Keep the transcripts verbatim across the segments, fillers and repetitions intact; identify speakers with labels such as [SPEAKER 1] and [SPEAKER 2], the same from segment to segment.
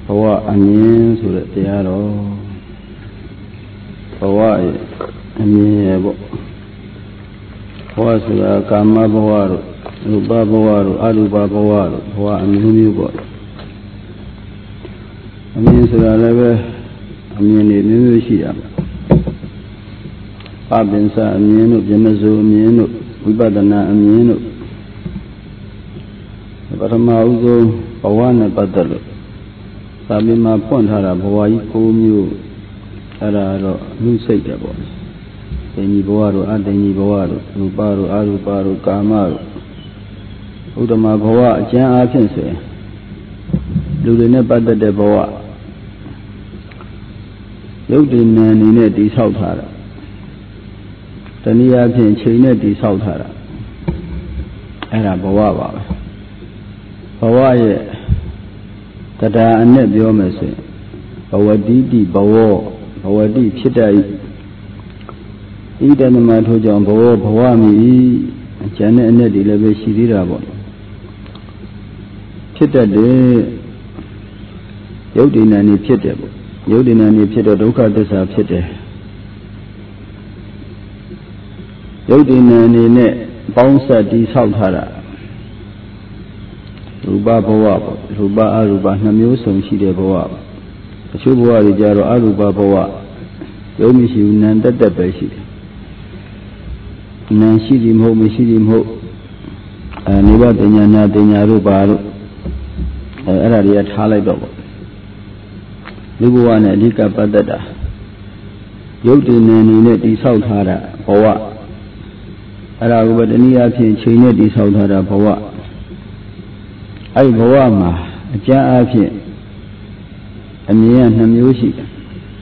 [SPEAKER 1] ဘဝအမြင်ဆိုတဲ့တရားတော်ဘဝရဲ့အမြင်ရဲ့ပေါ့ဘဝဆိုတာကာမဘဝတို့ရူပဘဝတို့အရူပဘဝတို့ဘဝအမျိုးမျိုးပေါ့အမြင်ဆိုတာလည်းပဲအမြင်တွေမျိုးမျိုးရှိရမယ်အပင်စအမြင်တို့ဗြဟ္မစိုးအမြင်တို့ဝိပဿနာအမြင်တို့ပထမဦးဆုံးဘဝနဲ့ပတ်သက်လို့သာမင်မှာဖွင့်ထားတာဘဝကြီး၉မျိုးအဲ့ဒါတော့နှုတ်စိတ်တယ်ပေါ့ဒိဋ္ဌိဘဝတို့အဒိဋ္ဌိဘဝတို့ရူပတို့အရူပတို့ကာမတို့ဥဒ္ဓမဘဝအကျဉ်းအားဖြင့်ဆိုရင်လူတွေနဲ့ပတ်သက်တဲ့ဘဝရုပ်တည်နာနေနဲ့တည်ဆောက်ထားတာတနည်းအားဖြင့်ချိန်နဲ့တည်ဆောက်ထားတာအဲ့ဒါဘဝပါပဲဘဝရဲ့တရားအနဲ့ပြောမယ်ဆိုရင်ဘဝတိတိဘဝဘဝတိဖြစ်တတ်ဤတဏမထို့ကြောင့်ဘဝဘဝမီကျန်တဲ့အနဲ့တွေလည်းပဲရှိသေးတာပေါ့ဖြစ်တတ်တယ်ယုတ်တိဏ္ဍနေဖြစ်တယ်ပေါ့ယုတ်တိဏ္ဍနေဖြစ်တော့ဒုက္ခသစ္စာဖြစ်တယ်ယုတ်တိဏ္ဍနေနဲ့ပေါင်းစပ်တည်ဆောက်ထားတာရူပဘဝပေါ့ရူပအရူပနှစ်မျိုးစုံရှိတဲ့ဘဝအချို့ဘဝတွေကြတော့အရူပဘဝရုပ်မရှိဘူးနာမ်တက်တက်ပဲရှိတယ်နာမ်ရှိသည်မဟုတ်မရှိသည်မဟုတ်အဲနိဗ္ဗာန်တင်ညာနာတင်ညာတို့ပါလို့အဲအဲ့ဒါတွေကထားလိုက်တော့ပေါ့လူဘဝနဲ့အဓိကပတ်သက်တာရုပ်တည်နေနေနဲ့တိဆောက်ထားတာဘဝအဲ့ဒါကိုပဲတနည်းအားဖြင့်ချိန်နဲ့တိဆောက်ထားတာဘဝအဲ့ဘဝမှာအကျဉ်းအားဖြင့်အမြင်ကနှစ်မျိုးရှိတယ်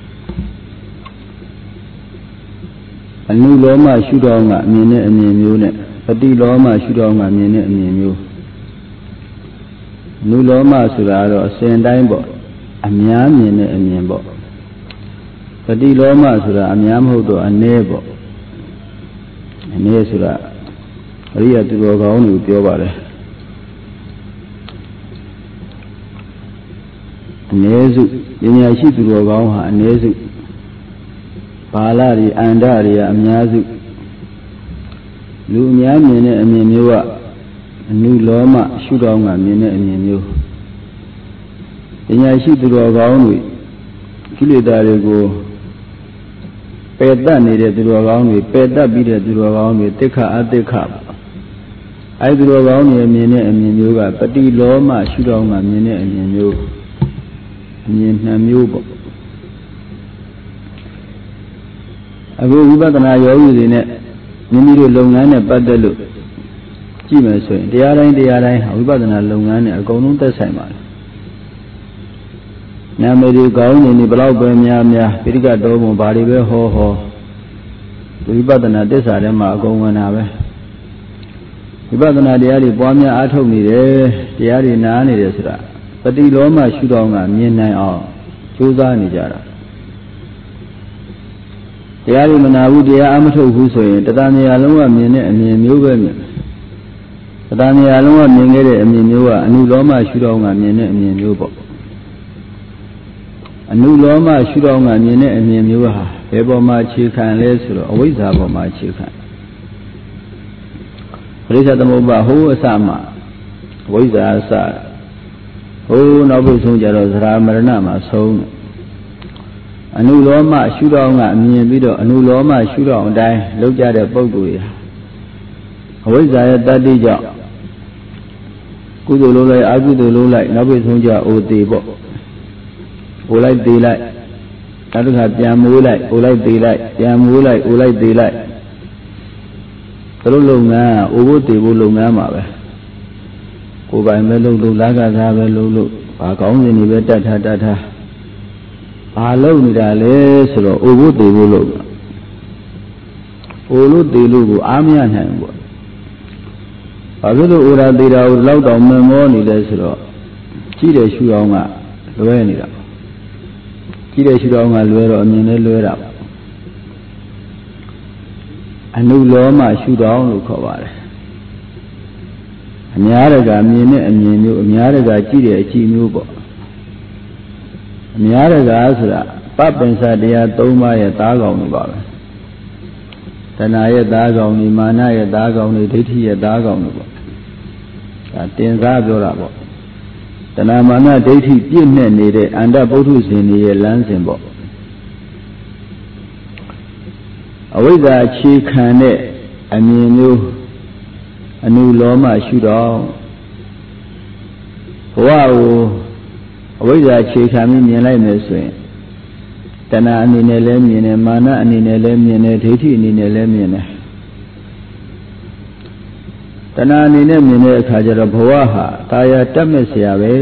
[SPEAKER 1] အနုလောမရှုထောင့်ကအမြင်နဲ့အမြင်မျိုးနဲ့ပฏิလောမရှုထောင့်ကအမြင်နဲ့အမြင်မျိုးအနုလောမဆိုတာတော့အစဉ်တိုင်းပေါ့အများမြင်တဲ့အမြင်ပေါ့ပฏิလောမဆိုတာအများမဟုတ်တော့အနည်းပေါ့အနည်းဆိုတာအရိယသူတော်ကောင်းတွေပြောပါတယ်အနည်းစုပညာရှိသူတော်ကောင်းဟာအနည်းစုဘာလတွေအန္တတွေကအများစုလူအများမြင်တဲ့အမြင်မျိုးကအနုလောမရှုထောင့်ကမြင်တဲ့အမြင်မျိုးပညာရှိသူတော်ကောင်းတွေကိလေသာတွေကိုပယ်တတ်နေတဲ့သူတော်ကောင်းတွေပယ်တတ်ပြီးတဲ့သူတော်ကောင်းတွေတိခအတိခအဲဒီသူတော်ကောင်းတွေမြင်တဲ့အမြင်မျိုးကပฏิလောမရှုထောင့်ကမြင်တဲ့အမြင်မျိုးအမြင်နှစ်မျိုးပေါ့အခုဝိပဿနာယောဂီတွေနဲ့မိမိတို့လုပ်ငန်းနဲ့ပတ်သက်လို့ကြည့်မယ်ဆိုရင်တရားတိုင်းတရားတိုင်းဝိပဿနာလုပ်ငန်းနဲ့အကုန်လုံးသက်ဆိုင်ပါတယ်နာမည်ကောင်းနေနေဘလောက်ပဲများများပိဋကတော်ဘုံဘာတွေပဲဟောဟောဝိပဿနာသစ္စာထဲမှာအကုန်ဝင်တာပဲဝိပဿနာတရားတွေပွားများအားထုတ်နေတယ်တရားတွေနားနေတယ်ဆိုတာပฏิလောမရှုထောင့်ကမြင်နိုင်အောင်ကြိုးစားနေကြတာတရားတွေမနာဘူးတရားအမထုတ်ဘူးဆိုရင်တရားနေရာလုံးကမြင်တဲ့အမြင်မျိုးပဲမြင်တရားနေရာလုံးကမြင်ခဲ့တဲ့အမြင်မျိုးကအနုလောမရှုထောင့်ကမြင်တဲ့အမြင်မျိုးပေါ့အနုလောမရှုထောင့်ကမြင်တဲ့အမြင်မျိုးဟာဘယ်ပေါ်မှာအခြေခံလဲဆိုတော့အဝိဇ္ဇာပေါ်မှာအခြေခံပရိစ္ဆေသမုပ္ပါဟိုးအစမှအဝိဇ္ဇာအစဟိုးနောက်ပြီးဆုံးကြတော့သရမရဏမှာဆုံးအနုလောမရှုထောင့်ကအမြင်ပြီးတော့အနုလောမရှုထောင့်အတိုင်းလောက်ကြတဲ့ပုဂ္ဂိုလ်ရာအဝိဇ္ဇာရဲ့တတ္တိကြောင့်ကုသိုလ်လုံးလိုက်အကုသိုလ်လုံးလိုက်နောက်ပြီးဆုံးကြအိုသေးပေါ့အိုလိုက်သေးလိုက်နောက်တစ်ခါပြန်မိုးလိုက်အိုလိုက်သေးလိုက်ပြန်မိုးလိုက်အိုလိုက်သေးလိုက်ဘယ်လိုလုပ်ငန်းအိုဖို့သေးဖို့လုပ်ငန်းမှာပဲကိုယ်ပိုင်ပဲလုပ်လို့လာကစားပဲလုပ်လို့ဘာကောင်းစင်တွေပဲတတ်ထားတတ်ထားဘာလုပ်နေတာလဲဆိုတော့အိုဖို့သေးဖို့လုပ်အိုလို့သေးလို့ကိုအားမရနိုင်ဘူးပေါ့ဘာဖြစ်လို့အိုရာသေးတာကိုလောက်တောင်မမောနေလဲဆိုတော့ကြည့်တယ်ရှုအောင်ကလွဲနေတာကြည့်တယ်ရှုအောင်ကလွဲတော့အမြင်နဲ့လွဲတာပေါ့အနုလောမရှုတော်လို့ခေါ်ပါတယ်အများတကမြင်တဲ့အမြင်မျိုးအများတကကြည့်တဲ့အကြည့်မျိုးပေါ့များရကားဆိုတာပပ္ပင်္စတရားသုံးပါးရဲ့သားကောင်တွေပါပဲတဏှာရဲ့သားကောင်တွေမာနရဲ့သားကောင်တွေဒိဋ္ဌိရဲ့သားကောင်တွေပေါ့ဒါတင်စားပြောတာပေါ့တဏှာမာနဒိဋ္ဌိပြည့်နဲ့နေတဲ့အန္တပုထုဇဉ်တွေရဲ့လမ်းစဉ်ပေါ့အဝိဇ္ဇာအခြေခံတဲ့အမြင်မျိုးအနုလောမရှုတော့ဘဝကိုအဝိဇ္ဇာအခြေခံပြီးမြင်လိုက်မယ်ဆိုရင်တဏှာအနေနဲ့လည်းမြင်တယ်မာနအနေနဲ့လည်းမြင်တယ်ဒိဋ္ဌိအနေနဲ့လည်းမြင်တယ်တဏှာအနေနဲ့မြင်တဲ့အခါကျတော့ဘဝဟာတာယာတတ်မဲ့เสียပဲ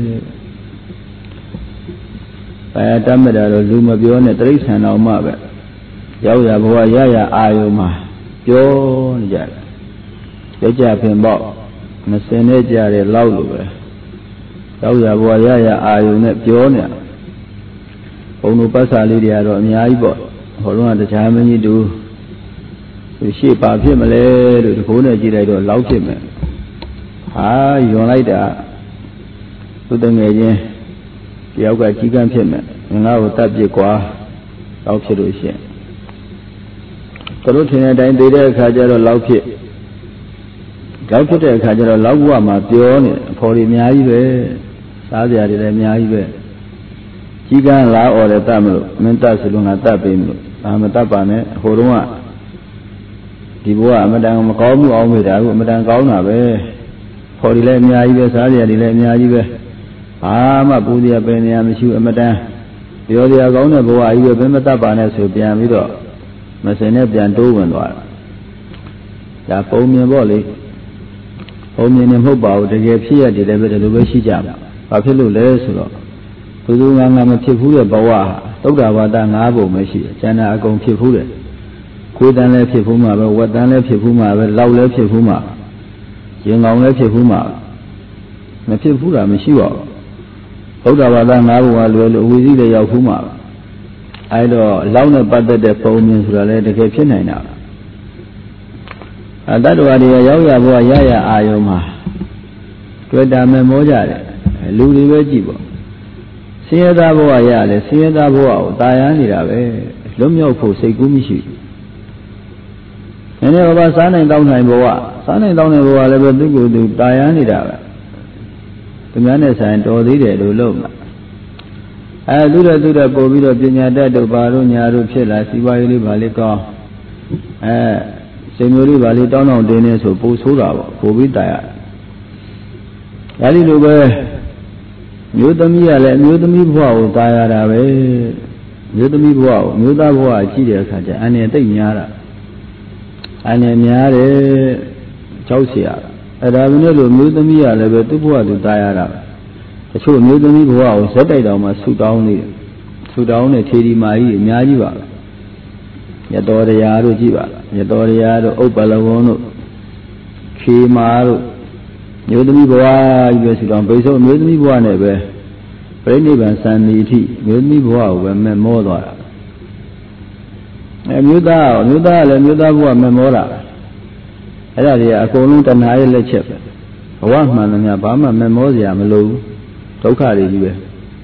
[SPEAKER 1] တာယာတတ်မဲ့တာတော့လူမပြောနဲ့တိရစ္ဆာန်တော်မှပဲရောက်ရဘဝရရအာယုံမှာပြောနေကြတယ်ကြကြပင်ပေါ့မစင်နဲ့ကြတဲ့လောက်လိုပဲရောက်ရဘဝရရအာယုံနဲ့ပြောနေဘုံတို့ပတ်စာလေးတွေကတော့အများကြီးပေါ့ဟောလုံးကတရားမင်းကြီးတူရှေ့ပါဖြစ်မလဲလို့ဒီကိုးနဲ့ကြည့်လိုက်တော့လောက်ဖြစ်မယ်ဟာယွန်လိုက်တာသူတငယ်ချင်းတယောက်ကကြီးကန်းဖြစ်မယ်ငါ့ကိုတတ်ပြစ်ကွာလောက်ဖြစ်လို့ရှိရင်တို့ထင်တဲ့အတိုင်းသိတဲ့အခါကျတော့လောက်ဖြစ်လောက်ဖြစ်တဲ့အခါကျတော့လောက်ဘဝမှာပြောနေအဖော်တွေအများကြီးပဲစားစရာတွေလည်းအများကြီးပဲကြီးကန်းလာអော်တယ်တတ်မလို့မင်းတတ်ဆိုလို့ငါတတ်ပေးမလို့ဒါမတတ်ပါနဲ့ဟိုတုန်းကဒီဘဝအမတန်မကောင်းမှုအောင်မေးတာအခုအမတန်ကောင်းတာပဲဖော်တွေလည်းအများကြီးပဲစားစရာတွေလည်းအများကြီးပဲဘာမှပူစရာပင်နေရမရှိဘူးအမတန်ပြောစရာကောင်းတဲ့ဘဝကြီးပဲဘယ်မတတ်ပါနဲ့ဆိုပြန်ပြီးတော့မစင်နဲ့ပြန်တိုးဝင်သွားတာဒါပုံမြင်ပေါ့လေပုံမြင်နေမဟုတ်ပါဘူးတကယ်ဖြစ်ရတယ်လည်းပဲဒီလိုပဲရှိကြမှာဘာဖြစ်လို့လဲဆိုတော့ဘုသူငါငါမဖြစ်ဘူးတဲ့ဘဝဟာသုဒ္ဓဘာသာ၅ပုံပဲရှိတယ်ကျန်တာအကုန်ဖြစ်ဘူးတဲ့ကိုယ်တန်လည်းဖြစ်ဘူးမှာပဲဝက်တန်လည်းဖြစ်ဘူးမှာပဲလောက်လည်းဖြစ်ဘူးမှာရင်ကောင်လည်းဖြစ်ဘူးမှာမဖြစ်ဘူးတာမရှိပါဘူးသုဒ္ဓဘာသာ၅ပုံကလွယ်လို့အဝိဇ္ဇိလည်းရောက်ဘူးမှာအဲတော့လောက်နဲ့ပတ်သက်တဲ့ပုံမြင်ဆိုတာလည်းတကယ်ဖြစ်နိုင်တာအတ္တဝါတွေကရောက်ရဘဝရရအာယုံမှာတွေ့တာမဲ့မောကြတယ်လူတွေပဲကြည့်ပေါ့ဆင်းရဲသားဘဝရတယ်ဆင်းရဲသားဘဝကိုတာယာနေတာပဲလွတ်မြောက်ဖို့စိတ်ကူးမရှိဘူးနည်းနည်းဘာစားနိုင်တောင်းနိုင်ဘဝစားနိုင်တောင်းနိုင်ဘဝလည်းပဲသူ့ကိုယ်သူတာယာနေတာပဲသူများနဲ့ဆိုင်တော်သေးတယ်လို့လို့မှာအဲသူတဲ့သူတဲ့ပို့ပြီးတော့ပညာတတ်တို့ဘာတို့ညာတို့ဖြစ်လာစီးပွားရေးလေးပါလေးကောင်းအဲစိတ်မျိုးလေးပါလေးတောင်းတောင်းတင်းနေဆိုပို့ဆိုးတာပေါ့ပို့ပြီးတာယာဒါဒီလိုပဲမျိုးသမီးကလည်းအမျိုးသမီးဘဝကိုတာယာတာပဲမျိုးသမီးဘဝကိုမျိုးသားဘဝရှိတဲ့အခါကျအန်နဲ့တိတ်များတာအန်နဲ့များတယ်ကြောက်เสียအဲ့ဒါမျိုးလို့မျိုးသမီးကလည်းပဲသူ့ဘဝသူတာယာတာတချို့မျိုးသမီးဘဝကိုဇက်တိုက်တော်မှာဆူတောင်းနေတယ်ဆူတောင်းတဲ့ခြေဒီမာကြီးအများကြီးပါရတော်တရားတို့ကြည့်ပါရတော်တရားတို့ဥပ္ပလဝုံတို့ခေမာတို့မျိုးသမီးဘဝကြီးပဲဆူတောင်းဘိဆုံးမျိုးသမီးဘဝနဲ့ပဲပြိဋိဘံစံဒီအထိမျိုးသမီးဘဝကိုပဲမဲ့မောသွားတာအဲမျိုးသားမျိုးသားလည်းမျိုးသားဘဝမဲ့မောတာအဲ့ဒါတွေကအကုန်လုံးတဏှာရဲ့လက်ချက်ပဲဘဝမှန်တယ်များဘာမှမဲ့မောစရာမလိုဘူးဒုက္ခတွေကြီးပဲ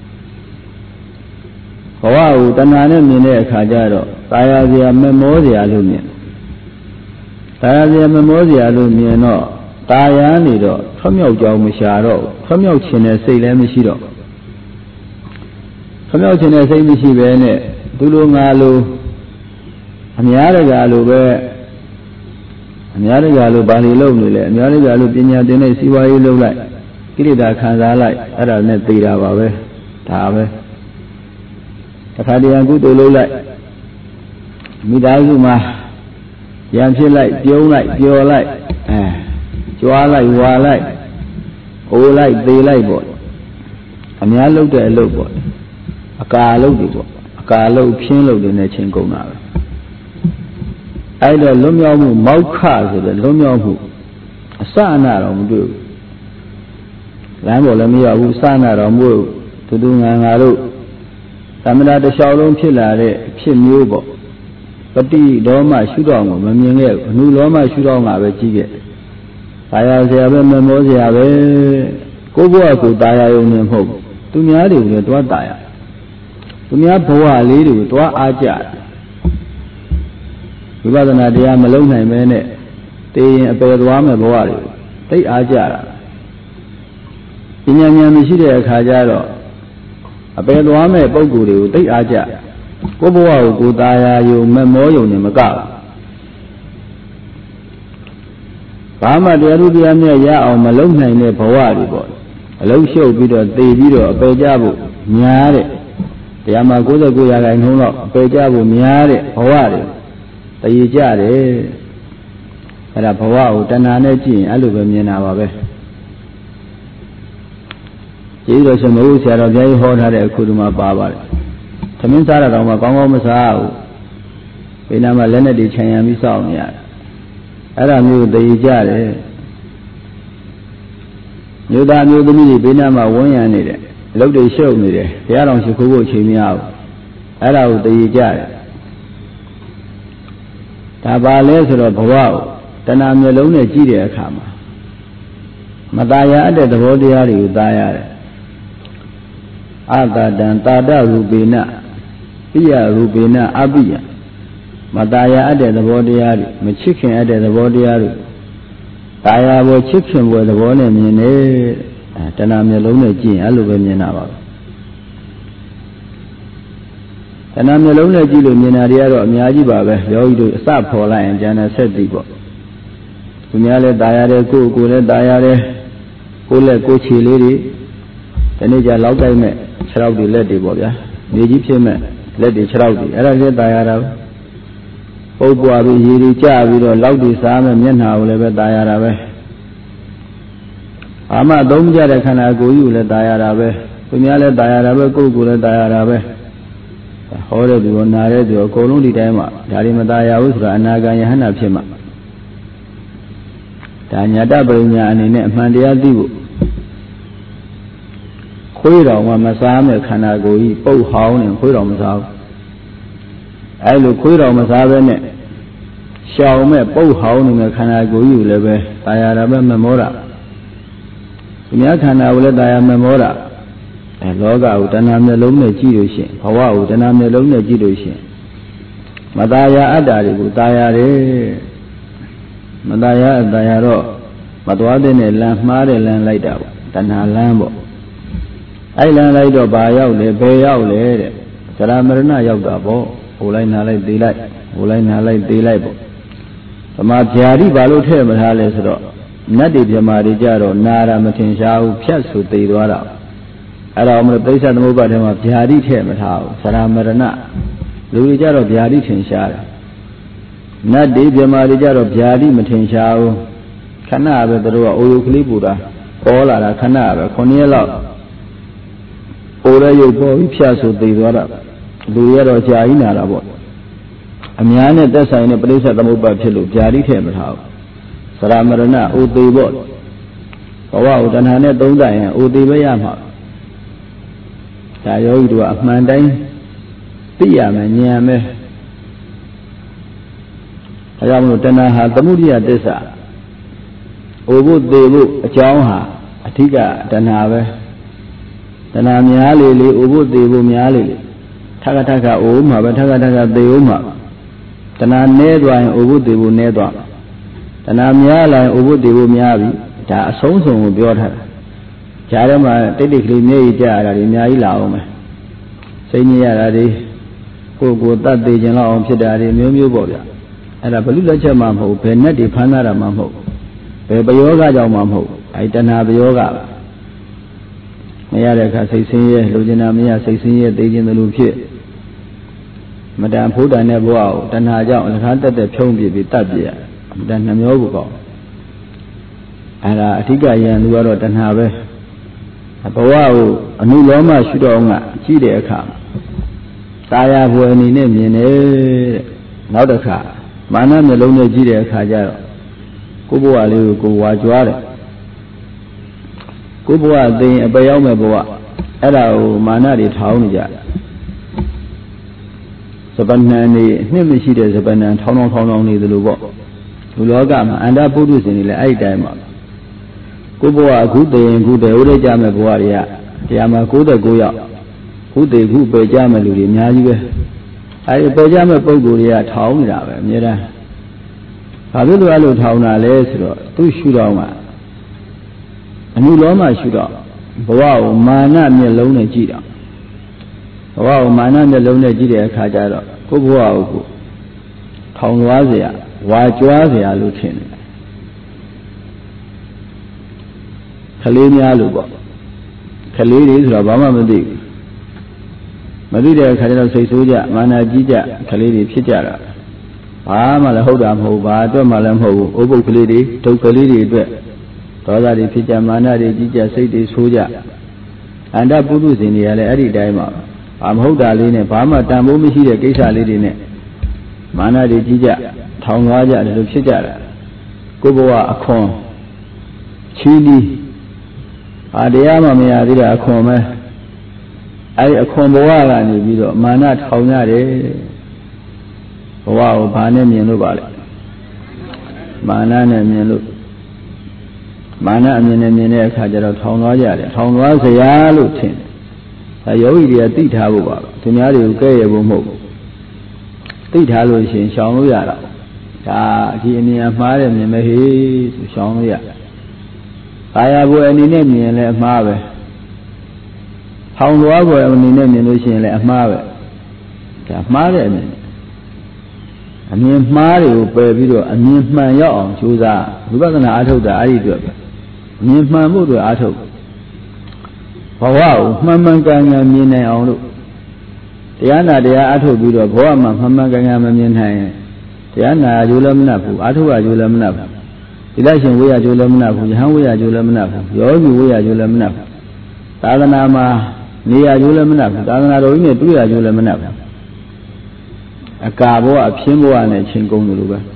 [SPEAKER 1] ဘဝကိုတဏှာနဲ့မြင်တဲ့အခါကျတော့တာယာစရာမဲ့မောစရာလို့မြင်တာယာစရာမဲ့မောစရာလို့မြင်တော့တာယာနေတော့ထွမြောက်ကြောင်မရှာတော့ထွမြောက်ခြင်းနဲ့စိတ်လည်းမရှိတော့ထွမြောက်ခြင်းနဲ့စိတ်မရှိပဲနဲ့သူလိုငါလိုအများတကာလိုပဲအများတကာလိုဘာလို့လုပ်နေလဲအများတကာလိုပညာသင်တဲ့စီးပွားရေးလုပ်လိုက်ကိလေသာခံစားလိုက်အဲ့ဒါနဲ့သိတာပါပဲဒါပဲတခါတည်းကုသိုလ်လုပ်လိုက်မိသားစုမှာရံဖြစ်လိုက်ပြုံးလိုက်ပျော်လိုက်အဲကြွားလိုက်ဝါလိုက်အိုးလိုက်သေးလိုက်ပေါ့အများလုပ်တဲ့အလုပ်ပေါ့အကာလုပ်တွေပေါ့အကာလုပ်ဖြင်းလုပ်တွေနဲ့ချင်းကုန်တာပဲအဲ့တော့လွတ်မြောက်မှုမောက္ခဆိုတဲ့လွတ်မြောက်မှုအစအနတော့မတွေ့ဘူးလမ်းပေါ်လည်းမရဘူးအစအနတော့မတွေ့ဘူးသူသူငါငါတို့သမဏတစ်လျှောက်လုံးဖြစ်လာတဲ့ဖြစ်မျိုးပေါ့ပฏิဒေါမရှုတော့ကိုမမြင်ခဲ့ဘူးအနုလောမရှုတော့မှာပဲကြီးခဲ့တာယာဆရာပဲမမောဆရာပဲကိုယ့်ဘဝကိုတာယာယုံနေမဟုတ်ဘူးသူများတွေကိုလည်းတွားတာယာသူများဘဝလေးတွေကိုတွားအားကြဝိပဿနာတရားမလုံးနိုင်မဲနဲ့တည်ရင်အပယ်သွားမဲ့ဘဝတွေသိအားကြတာပညာဉာဏ်မရှိတဲ့အခါကျတော့အပယ်သွားမဲ့ပုံကိုယ်တွေကိုသိအားကြကိုယ်ဘဝကိုကိုယ်ตายာယုံမမောယုံနေမကဘူးဘာမှတရားဥတရားမြတ်ရအောင်မလုံးနိုင်တဲ့ဘဝတွေပေါ့အလုံးရှုပ်ပြီးတော့သိပြီးတော့အပယ်ကြဖို့များတဲ့တရားမှာကိုယ်စကိုယ်ရာခိုင်နှုန်းတော့အပယ်ကြဖို့များတဲ့ဘဝတွေတည်ကြတယ်အဲ့ဒါဘဝကိုတဏှာနဲ့ကြည့်ရင်အဲ့လိုပဲမြင်တာပါပဲကျေးဇူးတော်ရှင်မဟုတ်ဆရာတော်ဘုရားကြီးဟောထားတဲ့အခုဒီမှာပါပါတယ်သမင်းစားတာတော့မှကောင်းကောင်းမစားဘူးဘေးနားမှာလက်နဲ့တွေခြံရံပြီးစောင့်နေရတယ်အဲ့ဒါမျိုးတည်ကြတယ်မြို့သားမျိုးသမီးတွေဘေးနားမှာဝန်းရံနေတယ်အလုပ်တွေရှုပ်နေတယ်ဘုရားတော်ရှိခိုးဖို့အချိန်မရဘူးအဲ့ဒါကိုတည်ကြတယ်ဒါပါလဲဆိုတော့ဘဝကိုတဏှာမျိုးလုံးနဲ့ကြည့်တဲ့အခါမှာမตายရအပ်တဲ့သဘောတရားတွေကိုตายရတယ်အတတံတာတရူပေနပိယရူပေနအပိယမตายရအပ်တဲ့သဘောတရားတွေမချစ်ခင်အပ်တဲ့သဘောတရားတွေตายရဘောချစ်ခင်ဘောသဘောနဲ့မြင်နေတဏှာမျိုးလုံးနဲ့ကြည့်ရင်အဲ့လိုပဲမြင်တာပါပဲတဏှာမျိုးလုံးနဲ့ကြည့်လို့မြင်တာတွေကတော့အများကြီးပါပဲယောဂီတို့အစဖော်လိုက်ရင်ဉာဏ်ဆက်သိပေါ့သူများလည်းตายရတယ်ကိုယ်ကိုယ်လည်းตายရတယ်ကိုယ်လည်းကိုယ်ခြေလေးတွေဒီနေ့ကျလောက်တိုက်မဲ့ခြေထောက်တွေလက်တွေပေါ့ဗျာနေကြီးဖြစ်မဲ့လက်တွေခြေထောက်တွေအဲ့ဒါလည်းตายရတာပုပ်ပွားပြီးရေတွေကျပြီးတော့လောက်တွေစားမဲ့မျက်နှာကိုလည်းပဲตายရတာပဲအာမသုံးကြတဲ့ခန္ဓာကိုယ်ကြီးကိုလည်းตายရတာပဲသူများလည်းตายရတာပဲကိုယ်ကိုယ်လည်းตายရတာပဲဟောတဲ့သူကနာတဲ့သူအကုန်လုံးဒီတိုင်းမှာဒါတွေမตายရဘူးဆိုတာအနာဂံယဟန္တာဖြစ်မှာဒါညာတပရိညာအနေနဲ့အမှန်တရားသိဖို့ခွေးတော်ကမစားမဲ့ခန္ဓာကိုယ်ကြီးပုတ်ဟောင်းနေခွေးတော်မစားဘူးအဲလိုခွေးတော်မစားဘဲနဲ့ရှောင်မဲ့ပုတ်ဟောင်းနေတဲ့ခန္ဓာကိုယ်ကြီးကိုလည်းပဲตายရတာပဲမမောတာသူများခန္ဓာကိုလည်းตายရမမောတာအဲလောကကိုတဏှာမျက်လုံးနဲ့ကြည့်လို့ရှိရင်ဘဝကိုတဏှာမျက်လုံးနဲ့ကြည့်လို့ရှိရင်မตายရအတ္တတွေကိုตายရတယ်မตายရအတ္တရတော့မသွားတဲ့နဲ့လမ်းမှားတဲ့လမ်းလိုက်တာပေါ့တဏှာလမ်းပေါ့အဲ့လမ်းလိုက်တော့ဘာရောက်လဲဘယ်ရောက်လဲတဲ့ဇရာမရဏရောက်တာပေါ့ဟိုလိုက်နာလိုက်သေးလိုက်ဟိုလိုက်နာလိုက်သေးလိုက်ပေါ့ဓမ္မဗျာတိဘာလို့ထည့်မထားလဲဆိုတော့နတ်တွေပြမာတွေကြတော့နာတာမထင်ရှားဘူးဖြတ်ဆိုသိသွားတာအဲ့တော့မလို့ပိဿသမုပ္ပါဒ်ထဲမှာဗျာတိထည့်မထားဘူးဇရာမရဏလူတွေကြတော့ဗျာတိထင်ရှားတယ်နတ်တွေပြမာတွေကြတော့ဗျာတိမထင်ရှားဘူးခဏပဲသူတို့ကအိုယုကလေးပူတာပေါ်လာတာခဏပဲခုနှစ်ရက်လောက်အိုရရုပ်ပေါ်ပြီးဖြတ်ဆိုသိသွားတာလူရတော့ကြာကြီးနာတာပေါ့အများနဲ့သက်ဆိုင်တဲ့ပရိစ္ဆေသမုပ္ပါဖြစ်လို့ဗျာတိထည့်မထားဘူးသရမရဏအိုသေးပေါ့ဘဝကိုတဏှာနဲ့သုံးတိုင်းရင်အိုသေးပဲရမှာဒါယောဂီတို့ကအမှန်တိုင်းသိရမယ်ဉာဏ်ပဲအဲကြောင့်မလို့တဏှာဟာသမုဒိယသစ္စာအိုဖို့သေးဖို့အကြောင်းဟာအဓိကတဏှာပဲတဏှာများလေလေအိုဖို့သေးဖို့များလေလေထကထကအိုမှာပဲထကထကသေဦးမှာတဏှာနည်းသွားရင်အိုဖို့သေးဖို့နည်းသွားတဏှာများလာရင်အိုဖို့သေးဖို့များပြီဒါအဆုံးစုံကိုပြောထားတာကြားထဲမှာတိတ်တိတ်ကလေးမျက်ရည်ကျရတာဒီအများကြီးလာအောင်မယ်စိတ်ညစ်ရတာဒီကိုယ်ကိုယ်တတ်သေးခြင်းလောက်အောင်ဖြစ်တာဒီမျိုးမျိုးပေါ့ဗျအဲ့ဒါဘလူလက်ချက်မှမဟုတ်ဘယ်နဲ့ဒီဖမ်းတာမှမဟုတ်ဘယ်ပယောဂကြောင့်မှမဟုတ်အဲ့တဏှာပယောဂမရတဲ့အခါစိတ်ဆင်းရဲလူကျင်တာမရစိတ်ဆင်းရဲသိခြင်းလိုဖြစ်မတန်ဖို့တန်တဲ့ဘဝကိုတဏှာကြောင့်အခါတက်တက်ဖြုံးပြပြီးတတ်ပြရမတန်နှမျောဘူးကောအဲ့ဒါအဓိကယံသူကတော့တဏှာပဲဘဝကိုအနုလောမရှုတော့ငါကြည့်တဲ့အခါတာယာဘွယ်အနေနဲ့မြင်တယ်တဲ့နောက်တစ်ခါမာနမျက်လုံးနဲ့ကြည့်တဲ့အခါကျတော့ကိုယ်ဘဝလေးကိုကိုယ်ဝါကြွားတယ်ကိုယ်ဘဝသိရင်အပယ်ရောက်မဲ့ဘဝအဲ့ဒါကိုမာနတွေထောင်းနေကြစပနံနေနှစ်မရှိတဲ့စပနံထောင်းထောင်းထောင်းထောင်းနေသလိုပေါ့လူလောကမှာအန္တပုထုဇဉ်တွေလည်းအဲ့ဒီတိုင်းပါကိုယ်ဘဝအခုသိရင်အခုတည်းဥဒိကြမဲ့ဘဝတွေကတရားမှာ၉၉ရောက်ခုတေခုပယ်ကြမဲ့လူတွေအများကြီးပဲအဲဒီပယ်ကြမဲ့ပုံကိုယ်တွေကထောင်းနေတာပဲအများအားဘာဖြစ်လို့အဲ့လိုထောင်းတာလဲဆိုတော့သူ့ရှုတော့ကအနုလောမရှုတော့ဘဝကိုမာနမျက်လုံးနဲ့ကြည့်တော့ဘဝကိုမာနမျက်လုံးနဲ့ကြည့်တဲ့အခါကျတော့ကိုယ့်ဘဝကိုထောင်းသွားเสียဝါကြွားเสียလို့ထင်တယ်ခလေးများလို့ပေါ့ခလေးတွေဆိုတော့ဘာမှမသိဘူးမသိတဲ့အခါကျတော့စိတ်ဆိုးကြမာနကြီးကြခလေးတွေဖြစ်ကြတာဘာမှလည်းဟုတ်တာမဟုတ်ဘာအတွက်မှလည်းမဟုတ်ဘူးအိုးပုတ်ကလေးတွေဒုက္ခလေးတွေအတွက်ဒေါသတွေဖြစ်ကြမာနတွေကြီးကြစိတ်တွေဆိုးကြအန္တပုရုဇဉ်တွေကလည်းအဲ့ဒီတိုင်းမှာဘာမဟုတ်တာလေးနဲ့ဘာမှတန်ဖိုးမရှိတဲ့ကိစ္စလေးတွေနဲ့မာနတွေကြီးကြထောင်သွားကြတယ်လို့ဖြစ်ကြတာကိုယ်ဘဝအခွန်ချီးလီးအာတရားမှမရသေးတာအခွန်ပဲအဲ့ဒီအခွန်ဘဝကနေပြီးတော့မာနထောင်ရတယ်ဘဝကိုဘာနဲ့မြင်လို့ပါလဲမာနနဲ့မြင်လို့မာနအမြင်နဲ့မြင်တဲ့အခါကျတော့ထောင်သွားကြတယ်ထောင်သွားစရာလို့ထင်တယ်ဒါယောဂီတွေကသိထားဖို့ပါသူများတွေကိုကဲ့ရဲ့ဖို့မဟုတ်ဘူးသိထားလို့ရှိရင်ရှောင်လို့ရတာဒါဒီအမြင်အမှားတဲ့မြင်မဟေးဆိုရှောင်လို့ရကာယဘွယ်အနေနဲ့မြင်လဲအမှားပဲထောင်သွားဘွယ်အနေနဲ့မြင်လို့ရှိရင်လည်းအမှားပဲဒါမှားတဲ့အမြင်အမြင်မှားတွေကိုပယ်ပြီးတော့အမြင်မှန်ရောက်အောင်ကြိုးစားဝိပဿနာအားထုတ်တာအဲ့ဒီအတွက်ပဲအမြင်မှန်မှုတွေအားထုတ်ဘဝကိုမှန်မှန်ကန်ကန်မြင်နိုင်အောင်လို့တရားနာတရားအားထုတ်ပြီးတော့ဘဝမှာမှန်မှန်ကန်ကန်မမြင်နိုင်ရင်တရားနာကြိုးလည်းမနှက်ဘူးအားထုတ်ရကြိုးလည်းမနှက်ဘူးဒီလိုက်ရှင်ဝိရကြိုးလည်းမနှက်ဘူးယဟန်ဝိရကြိုးလည်းမနှက်ဘူးယောဂီဝိရကြိုးလည်းမနှက်ဘူးသာသနာမှာနေရကြိုးလည်းမနှက်ဘူးသာသနာတော်ကြီးနဲ့တွေ့ရကြိုးလည်းမနှက်ဘူးအကာဘဝအဖြင်းဘဝနဲ့ချင်းကုန်တယ်လို့ပဲ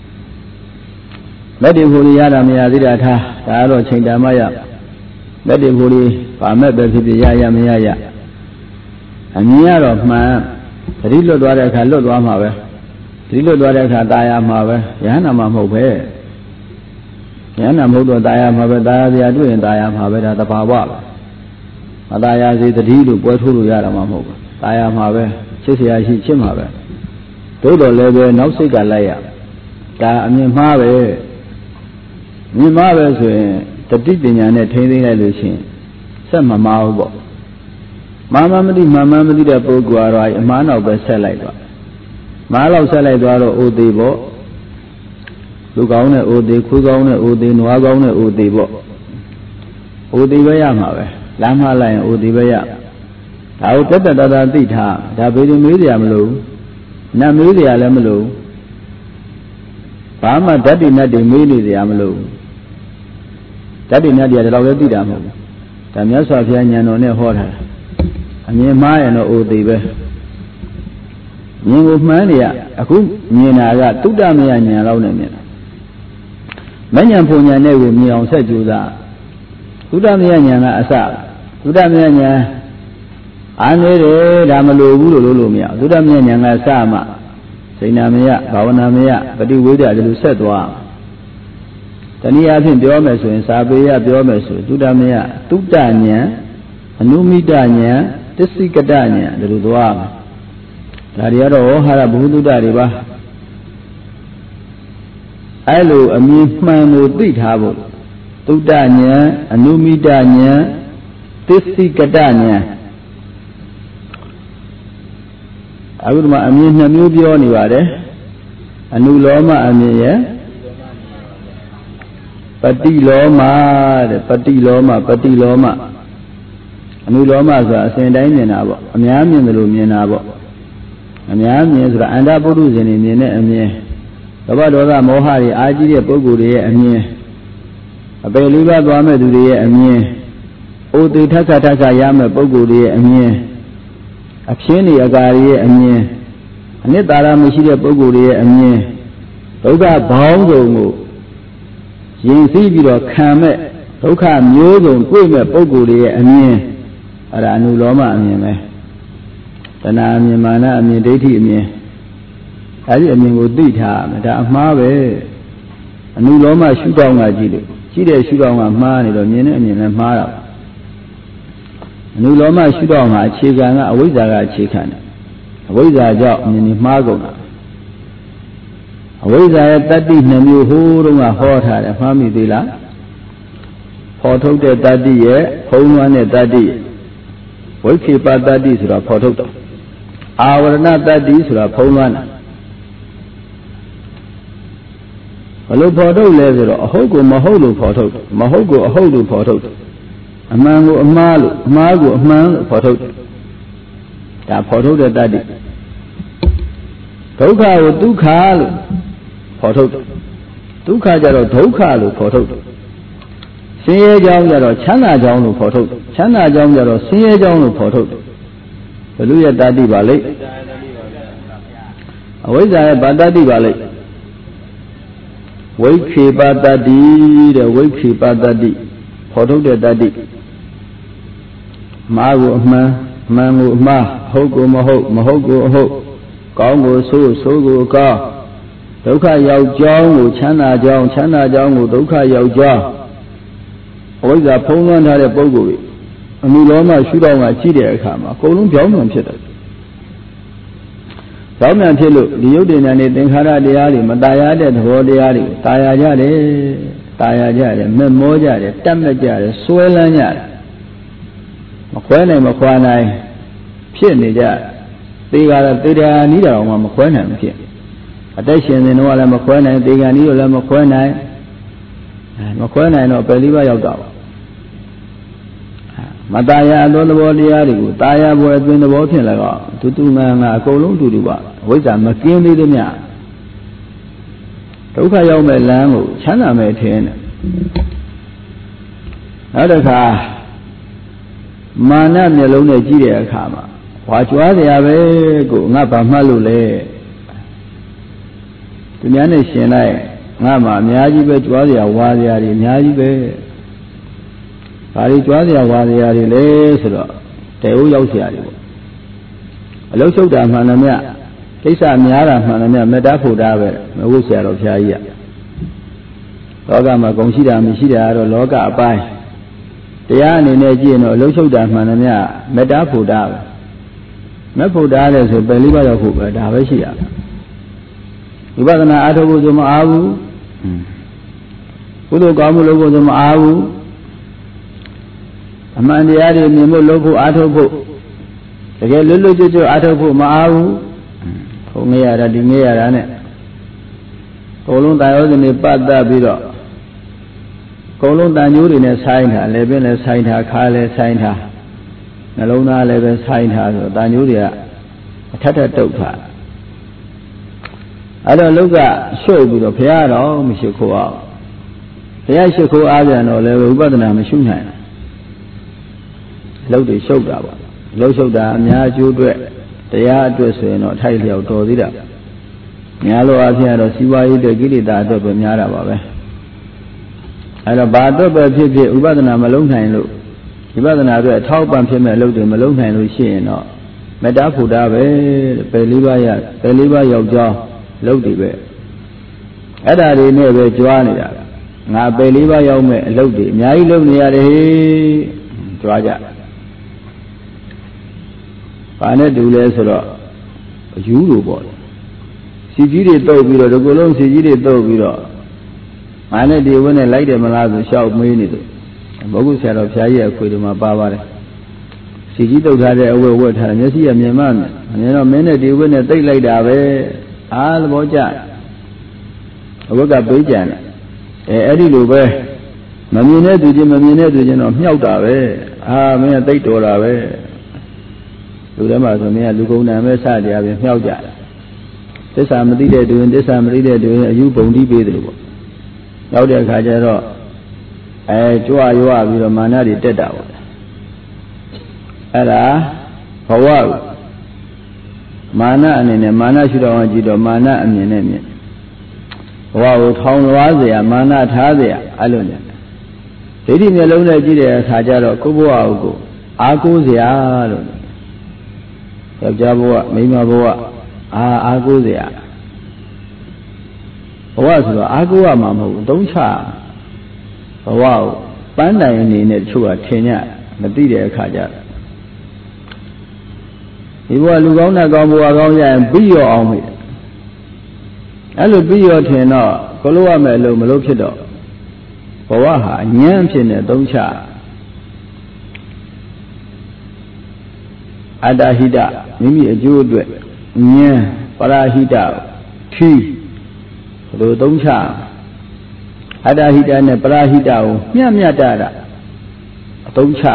[SPEAKER 1] လက်တွေဖို့ရတာမရသေးတာထားဒါကတော့ချိန်တန်မှရလက်တွေဖို့ဘာမဲ့ပဲဖြစ်ဖြစ်ရရမရရအမြင်ရတော့မှန်သတိလွတ်သွားတဲ့အခါလွတ်သွားမှာပဲသတိလွတ်သွားတဲ့အခါตายရမှာပဲယဟနာမှာမဟုတ်ပဲယဟနာမဟုတ်တော့ตายရမှာပဲตายရစရာတွေ့ရင်ตายရမှာပဲဒါတဘာဝပဲမตายရစေသတိလို့ပွဲထိုးလို့ရတာမှမဟုတ်ဘူးตายရမှာပဲချစ်เสียရှိချစ်မှာပဲသို့တော်လည်းပဲနောက်စိတ်ကလိုက်ရဒါအမြင်မှားပဲမြင်မှားပဲဆိုရင်တတိပညာနဲ့ထိန်းသိမ်းလိုက်လို့ရှိရင်ဆက်မမှားဘူးပေါ့မာမမတိမာမမတိတဲ့ပုဂ္ဂိုလ်ကတော့အမှားနောက်ပဲဆက်လိုက်သွားမားလောက်ဆက်လိုက်သွားတော့အိုသေးပေါ့လူကောင်းနဲ့အိုသေးခွေးကောင်းနဲ့အိုသေးနွားကောင်းနဲ့အိုသေးပေါ့အိုသေးပဲရမှာပဲလမ်းမလိုက်ရင်အိုသေးပဲရဒါကိုတက်တက်တာတာသိထားဒါဘေးရင်မေးစရာမလိုဘူးနတ်မေးစရာလည်းမလိုဘာမှဓာတ်တိနတ်တွေမေးနေစရာမလိုဓာတ်တိနတ်တွေကဒီလောက်လည်းသိတာမဟုတ်ဘူးဒါမြတ်စွာဘုရားဉာဏ်တော်နဲ့ဟောထားတာအမြင်မှားရင်တော့အိုသေးပဲမြင်ကိုမှန်းနေရအခုမြင်တာကတုဒ္ဓမယဉာဏ်လောက်နဲ့မြင်တာမဉဏ်ပုံဉာဏ်နဲ့ကိုမြင်အောင်ဆက်ကြိုးစားတုဒ္ဓမယဉာဏ်ကအစတုဒ္ဓမယဉာဏ်အားနေတယ်ဒါမလိုဘူးလို့လို့လို့မရသုဒ္ဓမြတ်ဉာဏ်ကစမှစိဏမယဘာဝနာမယပฏิဝိဒ္ဓဒီလိုဆက်သွားတနည်းအားဖြင့်ပြောမယ်ဆိုရင်စာပေရပြောမယ်ဆိုသုဒ္ဓမယသုတ္တဉာဏ်အနုမိတဉာဏ်တစ္ဆိကတဉာဏ်ဒီလိုသွားမှာဒါတွေကတော့ဟောဟာရဘုသုတ္တတွေပါအဲ့လိုအမြင်မှန်ကိုသိထားဖို့သုတ္တဉာဏ်အနုမိတဉာဏ်တစ္ဆိကတဉာဏ်အခုဒီမှာအမြင်နှစ်မျိုးပြောနေပါတယ်အနုလောမအမြင်ရဲ့ပฏิလောမတဲ့ပฏิလောမပฏิလောမအနုလောမဆိုတာအစဉ်တိုင်းမြင်တာပေါ့အများမြင်တယ်လို့မြင်တာပေါ့အများမြင်ဆိုတာအန္တပုရုဇဉ်တွေမြင်တဲ့အမြင်သဘောဒေါသမောဟတွေအာကြီးတဲ့ပုဂ္ဂိုလ်တွေရဲ့အမြင်အပေလေးပါးသွားမဲ့သူတွေရဲ့အမြင်အိုသေးထက်ထက်ထက်ရမဲ့ပုဂ္ဂိုလ်တွေရဲ့အမြင်အဖြင်းတွေအကာတွေရဲ့အမြင်အနှစ်သာရမရှိတဲ့ပုဂ္ဂိုလ်တွေရဲ့အမြင်ဒုက္ခဘောင်းစုံကိုရင်သိပြီးတော့ခံမဲ့ဒုက္ခမျိုးစုံတွေ့မဲ့ပုဂ္ဂိုလ်တွေရဲ့အမြင်အဲ့ဒါအနုလောမအမြင်ပဲတဏှာအမြင်မာနအမြင်ဒိဋ္ဌိအမြင်အဲဒီအမြင်ကိုသိထားမယ်ဒါအမှားပဲအနုလောမရှုထောင့်ကကြည့်လို့ကြည့်တဲ့ရှုထောင့်ကမှားနေတော့မြင်တဲ့အမြင်လည်းမှားတာအနုလောမရှုတော့မှာအခြေခံကအဝိဇ္ဇာကအခြေခံတယ်အဝိဇ္ဇာကြောင့်မြင်နေမှားကုန်တာအဝိဇ္ဇာရဲ့တတ္တိနှစ်မျိုးဟိုးတုန်းကဟောထားတယ်မှားမိသေးလားဖော်ထုတ်တဲ့တတ္တိရဲ့ဖုံးလွှမ်းတဲ့တတ္တိဝိခေပတတ္တိဆိုတာဖော်ထုတ်တယ်အာဝရဏတတ္တိဆိုတာဖုံးလွှမ်းတာဘလို့ဖော်ထုတ်လဲဆိုတော့အဟုတ်ကိုမဟုတ်လို့ဖော်ထုတ်မဟုတ်ကိုအဟုတ်လို့ဖော်ထုတ်အမှန်ကိုအမှားလို့အမှားကိုအမှန်လို့ဖော်ထုတ်ဒါဖော်ထုတ်တဲ့တတ္တိဒုက္ခကိုဒုက္ခလို့ဖော်ထုတ်ဒုက္ခကြတော့ဒုက္ခလို့ဖော်ထုတ်ဆင်းရဲကြောင်းကြတော့ချမ်းသာကြောင်းလို့ဖော်ထုတ်ချမ်းသာကြောင်းကြတော့ဆင်းရဲကြောင်းလို့ဖော်ထုတ်ဘယ်လိုရတတ္တိပါလိမ့်အဝိဇ္ဇာရဲ့ဗာတတ္တိပါလိမ့်ဝိခေပတတ္တိတဲ့ဝိခေပတတ္တိဖော်ထုတ်တဲ့တတ္တိမှားကိုအမှန်မှန်ကိုအမှားဟုတ်ကိုမဟုတ်မဟုတ်ကိုအဟုတ်ကောင်းကိုဆိုးဆိုးကိုကောင်းဒုက္ခရောက်ကြောင်းကိုချမ်းသာကြောင်းချမ်းသာကြောင်းကိုဒုက္ခရောက်ကြောင်းအဝိဇ္ဇာဖုံးလွှမ်းထားတဲ့ပုဂ္ဂိုလ်ကြီးအနုလောမရှုတော့မှကြည့်တဲ့အခါမှာအကုန်လုံးပြောင်းပြန်ဖြစ်တယ်ပြောင်းပြန်ဖြစ်လို့ဒီယုတ်တင်တဲ့သင်္ခါရတရားတွေမตายရတဲ့သဘောတရားတွေตายရကြတယ်ตายရကြတယ်မက်မောကြတယ်တတ်မဲ့ကြတယ်စွဲလန်းကြတယ်မခွဲနိုင်မခွာနိုင်ဖြစ်နေကြသေကာရသေတာနီးတာတော့မှမခွဲနိုင်ဘူးဖြစ်အသက်ရှင်နေတော့လည်းမခွဲနိုင်သေကာနီးတော့လည်းမခွဲနိုင်မခွဲနိုင်တော့ပယ်လေးပါးရောက်တာပါမตายရသောသဘောတရားတွေကိုตายရဘွယ်အတွင်းသဘောဖြင့်လည်းတော့တူတူငါငါအကုန်လုံးတူတူပါဝိဇ္ဇာမကင်းသေးသမျှဒုက္ခရောက်မဲ့လမ်းကိုချမ်းသာမဲ့ထင်းတယ်နောက်တစ်ခါမာနမျက်လုံးနဲ့ကြည့်တဲ့အခါမှာဝါကြွားစရာပဲကိုငါဘာမှတ်လို့လဲသူများနဲ့ရှင်လိုက်ငါမှအများကြီးပဲကြွားစရာဝါစရာတွေအများကြီးပဲဘာတွေကြွားစရာဝါစရာတွေလဲဆိုတော့တေဦးရောက်စရာတွေပေါ့အလုံးချုပ်တာမှန်တယ်မြတ်ကိစ္စများတာမှန်တယ်မြတ်မေတ္တာဖို့တာပဲမဟုတ်ဆရာတော်ဘုရားကြီးကလောကမှာဂုဏ်ရှိတာမရှိတာကတော့လောကအပိုင်းတရားအနေနဲ့ကြည့်ရင်တော့အလုံးချုပ်တာမှန်တယ်မြတ်မေတ္တာဖို့တာပဲမဖို့တာလဲဆိုပယ်လေးပါးရောက်ဖို့ပဲဒါပဲရှိရဝိပဿနာအားထုတ်ဖို့ဆိုမအားဘူးကုသိုလ်ကောင်းမှုလုပ်ဖို့ဆိုမအားဘူးအမှန်တရားတွေမြင်ဖို့လုပ်ဖို့အားထုတ်ဖို့တကယ်လွတ်လွတ်ကျွတ်ကျွတ်အားထုတ်ဖို့မအားဘူးဟိုငရတာဒီငရတာနဲ့အကုန်လုံးတာယောဇနေပတ်သက်ပြီးတော့အကုန်လုံးတန်ကြိုးတွေနဲ့ဆိုင်တာလည်းပင်လည်းဆိုင်တာခါလည်းဆိုင်တာနှလုံးသားလည်းပဲဆိုင်ထားဆိုတန်ကြိုးတွေကအထက်ထက်တုတ်ထားအဲ့တော့လောကရှုပ်ပြီးတော့ဘုရားတော်မရှိခိုးအောင်ဘုရားရှိခိုးအားပြန်တော့လည်းဝိပဿနာမရှိနိုင်ဘူးလောက်တွေရှုပ်တာပါလောက်ရှုပ်တာအများအကျိုးအတွက်တရားအတွက်ဆိုရင်တော့ထိုက်လျောက်တော်သေးတာများလို့အဖြစ်တော့စီဝါရေးအတွက်ကိလေသာအတွက်ပဲများတာပါပဲအဲ့တော့ဘာအတွက်ပဲဖြစ်ဖြစ်ဥပဒနာမလုံးနိုင်လို့ဝိပဿနာအတွက်အထောက်ပံ့ဖြစ်မဲ့အလုပ်တွေမလုံးနိုင်လို့ရှိရင်တော့မေတ္တာဖို့တာပဲပယ်လေးပါးရပယ်လေးပါးရောက်ကြောင်းလုပ်တွေပဲအဲ့ဒါတွေနဲ့ပဲကြွားနေတာငါပယ်လေးပါးရောက်မဲ့အလုပ်တွေအများကြီးလုပ်နေရတယ်ဟေးကြွားကြဘာနဲ့တူလဲဆိုတော့အယူလိုပေါ့စီကြီးတွေတုပ်ပြီးတော့ဒီကုလုံးစီကြီးတွေတုပ်ပြီးတော့ငါနဲ့ဒီဝင်းနဲ့လိုက်တယ်မလားဆိုရှောက်မေးနေတယ်ဘုဂုဆရာတော်ဘုရားကြီးအခွေတွေမှာပါပါတယ်စီကြီးတုပ်ထားတဲ့အဝတ်ဝတ်ထားမျက်စိကမြင်မှမြင်တော့မင်းနဲ့ဒီဝင်းနဲ့တိတ်လိုက်တာပဲအားသဘောကျအဝတ်ကပေးကြတယ်အဲအဲ့ဒီလိုပဲမမြင်တဲ့သူချင်းမမြင်တဲ့သူချင်းတော့မြှောက်တာပဲအာမင်းကတိတ်တော်တာပဲလူထဲမှာဆိုမင်းကလူကုန်တန်ပဲစတရားပဲမြှောက်ကြတယ်သစ္စာမသိတဲ့သူရင်သစ္စာမသိတဲ့သူရင်အယူပုံတိပေးတယ်လို့ပေါ့နောက်တဲ့အခါကျတော့အဲကြွရွာပြီးတော့မာနတွေတက်တာပေါ့အဲ့ဒါဘဝမာနအနေနဲ့မာနရှိတော့ကြည့်တော့မာနအမြင်နဲ့မြင်ဘဝကိုထောင်လွှားเสียမာနထားเสียအဲ့လိုနဲ့ဒိဋ္ဌိမျက်လုံးနဲ့ကြည့်တဲ့အခါကျတော့ကိုယ့်ဘဝကိုအားကိုးเสียလို့ယောက်ျားဘဝမိန်းမဘဝအာအားကိုးเสียဘဝဆိုတော့အားကိုးရမှာမဟုတ်ဘူးတုံးချဘဝကိုပန်းတိုင်အနေနဲ့တချို့ကထင်ကြမသိတဲ့အခါကျဒီဘဝလူကောင်းတဲ့ကောင်းဘဝကောင်းရရင်ပြီးရောအောင်မေ့အဲ့လိုပြီးရောထင်တော့ကိုလို့ရမယ်လို့မလို့ဖြစ်တော့ဘဝဟာအញ្ញမ်းဖြစ်နေသုံးချအတ္တဟိတမိမိအကျိုးအတွက်ဉာဏ်ပရာဟိတထီးဘယ်လိုသုံးချအတ္တဟိတနဲ့ပရာဟိတကိုမျှမျှတတာအသုံးချ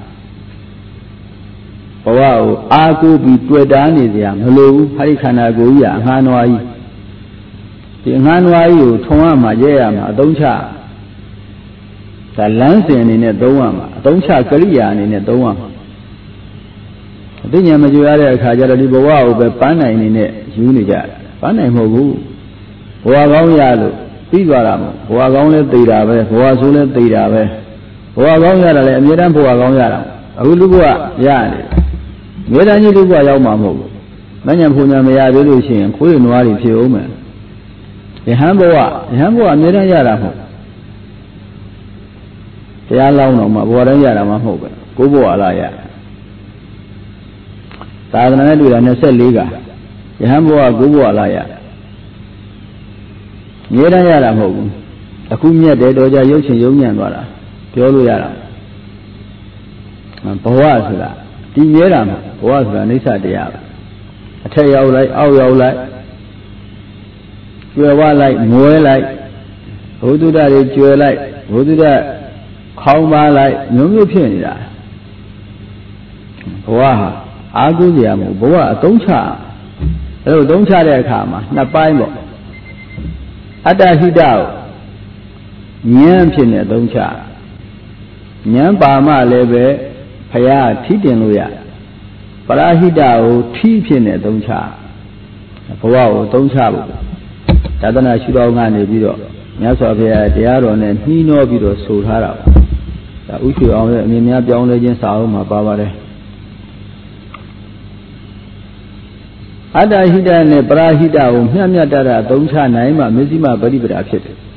[SPEAKER 1] ဘဝကိုအာကိုပြီးတွေ့တာနေစရာမလိုဘူးဟာဒီခန္ဓာကိုယ်ကြီးကအငှားနွားကြီးဒီအငှားနွားကြီးကိုထုံရမှာရဲရမှာအသုံးချဒါလမ်းစဉ်အနေနဲ့သုံးရမှာအသုံးချကရိယာအနေနဲ့သုံးရမှာအသိဉာဏ်မကြွရတဲ့အခါကျတော့ဒီဘဝကိုပဲပန်းနိုင်နေနဲ့ယူနေကြပန်းနိုင်မဟုတ်ဘူးဘဝကောင်းရလို့ပြီးသွားတာမဟုတ်ဘဝကောင်းလဲသိတာပဲဘဝဆိုးလဲသိတာပဲဘဝကောင်းရတာလည်းအမြဲတမ်းဘဝကောင်းရတာအခုလူဘဝရတယ်အမြဲတမ်းကြီးလူဘဝရောက်မှာမဟုတ်ဘူးမဉ္ဇဉ်ဖူညာမရသေးလို့ရှိရင်ခွေးနွားတွေဖြစ်အောင်မယ်ယဟန်ဘဝယဟန်ဘဝအမြဲတမ်းရတာမဟုတ်တရားလောင်းတော့မှဘဝတိုင်းရတာမှမဟုတ်ပဲကိုယ်ဘဝလာရသာသနာနဲ့တွေ့တာ၂၄ကယဟန်ဘဝကိုယ်ဘဝလာရအမြဲတမ်းရတာမဟုတ်ဘူးအခုမြတ်တယ်တော့ကြရုပ်ရှင်ရုံညံ့သွားတာပြောလို့ရတာဘဝဆိုတာတည်မြဲတာမဟုတ်ဘဝဆိုတာအိဋ္ဌတရားပဲအထက်ရောက်လိုက်အောက်ရောက်လိုက်ကျွယ်ဝလိုက်မွဲလိုက်ဘုဒ္ဓတွေကျွယ်လိုက်ဘုဒ္ဓခေါင်းပါလိုက်မျိုးမျိုးဖြစ်နေတာဘဝဟာအာကုစရာမဟုတ်ဘဝအသုံးချအဲလိုသုံးချတဲ့အခါမှာနှစ်ပိုင်းပေါ့အတ္တဟိတကိုဉာဏ်ဖြစ်နေသုံးချဉာဏ်ပါမှလည်းပဲဖရာထိတင်လို့ရပရာဟိတကိုထီးဖြစ်နေသုံးချဘဝကိုသုံးချဖို့သာသနာရှုတော်ကနေပြီးတော့မြတ်စွာဘုရားတရားတော်နဲ့နှီးနှောပြီးတော့ဆိုထားတာဒါဥရှိအောင်ရဲ့အမြင်များပြောင်းလဲခြင်းစာအုပ်မှာပါပါတယ်အတ္တဟိတနဲ့ပရာဟိတကိုမျှမျှတတသုံးချနိုင်မှမဇ္ဈိမပရိပဒါဖြစ်တယ်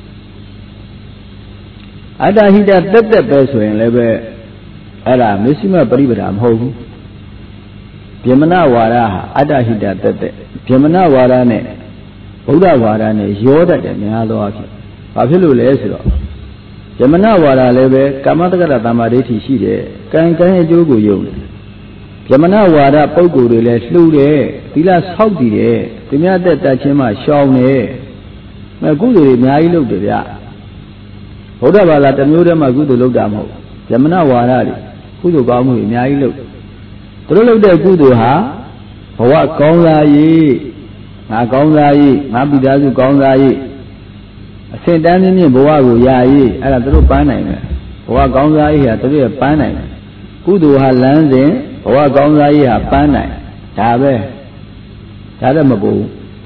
[SPEAKER 1] အတ္တဟိတတက်တက်ပဲဆိုရင်လည်းပဲအဲ့ဒါမဇ္ဈိမပရိပဒါမဟုတ်ဘူးဗျမနဝါဒဟာအတ္တဟိတတက်တက်ဗျမနဝါဒနဲ့ဗုဒ္ဓဝါဒနဲ့ရောတတ်တယ်များသောအားဖြင့်ဘာဖြစ်လို့လဲဆိုတော့ဗျမနဝါဒလည်းပဲကာမတက္ကရတမ္မာဒိဋ္ဌိရှိတယ်ကံကံအကျိုးကိုယုံတယ်ဗျမနဝါဒပုဂ္ဂိုလ်တွေလည်းလှူတယ်သီလဆောက်တည်တယ်သူများတက်တတ်ချင်းမှရှောင်တယ်မဲ့ကုသိုလ်တွေအများကြီးလုပ်တယ်ဗျဗုဒ္ဓဘာသာတစ်မျိုးတည်းမှကုသိုလ်လုပ်တာမဟုတ်ဗျမနဝါဒတွေကုသိုလ်ကောင်းမှုတွေအများကြီးလုပ်သူတို့လုပ်တဲ့ကုသိုလ်ဟာဘဝကောင်းစားရေးငါကောင်းစားရေးငါပိသားစုကောင်းစားရေးအစင်တန်းမြင့်မြင့်ဘဝကိုရရေးအဲ့ဒါသူတို့ပန်းနိုင်မယ်ဘဝကောင်းစားရေးဟာသူတို့ရဲ့ပန်းနိုင်တယ်ကုသိုလ်ဟာလမ်းစဉ်ဘဝကောင်းစားရေးဟာပန်းနိုင်ဒါပဲဒါလည်းမပူ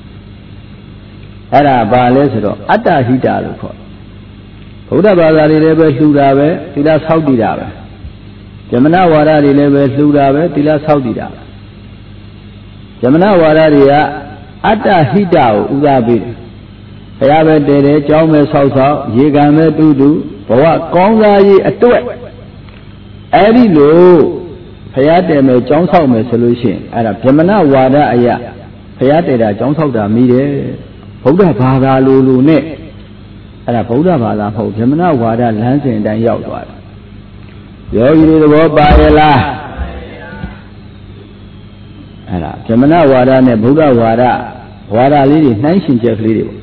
[SPEAKER 1] အဲ့ဒါဘာလဲဆိုတော့အတ္တဟိတလို့ခေါ်ဗုဒ္ဓဘာသာတွေလည်းပဲလှူတာပဲသီလဆောက်တည်တာပဲဇမနဝါဒတွေလည်းပဲလှူတာပဲသီလဆောက်တည်တာဇမနဝါဒတွေကအတ္တဟိတကိုဥစားပေးတယ်ဘုရားပဲတည်တယ်ကြောင်းပဲဆောက်ဆောက်ရေကံပဲတူတူဘဝကောင်းစားရေးအတွက်အဲ့ဒီလိုဘုရားတည်မယ်ကြောင်းဆောက်မယ်ဆိုလို့ရှိရင်အဲ့ဒါဗြဟ္မဏဝါဒအရာဘုရားတည်တာကြောင်းဆောက်တာမိတယ်ဗုဒ္ဓဘာသာလိုလိုနဲ့အဲ့ဒါဗုဒ္ဓဘာသာမဟုတ်ဗြဟ္မဏဝါဒလမ်းစဉ်အတိုင်းရောက်သွားတယ်ယောဂီတွေသဘောပါရဲ့လားအဲ့ဒါဗြဟ္မဏဝါဒနဲ့ဗုဒ္ဓဝါဒဝါဒလေးတွေနှိုင်းရှင်ချက်ကလေးတွေပေါ့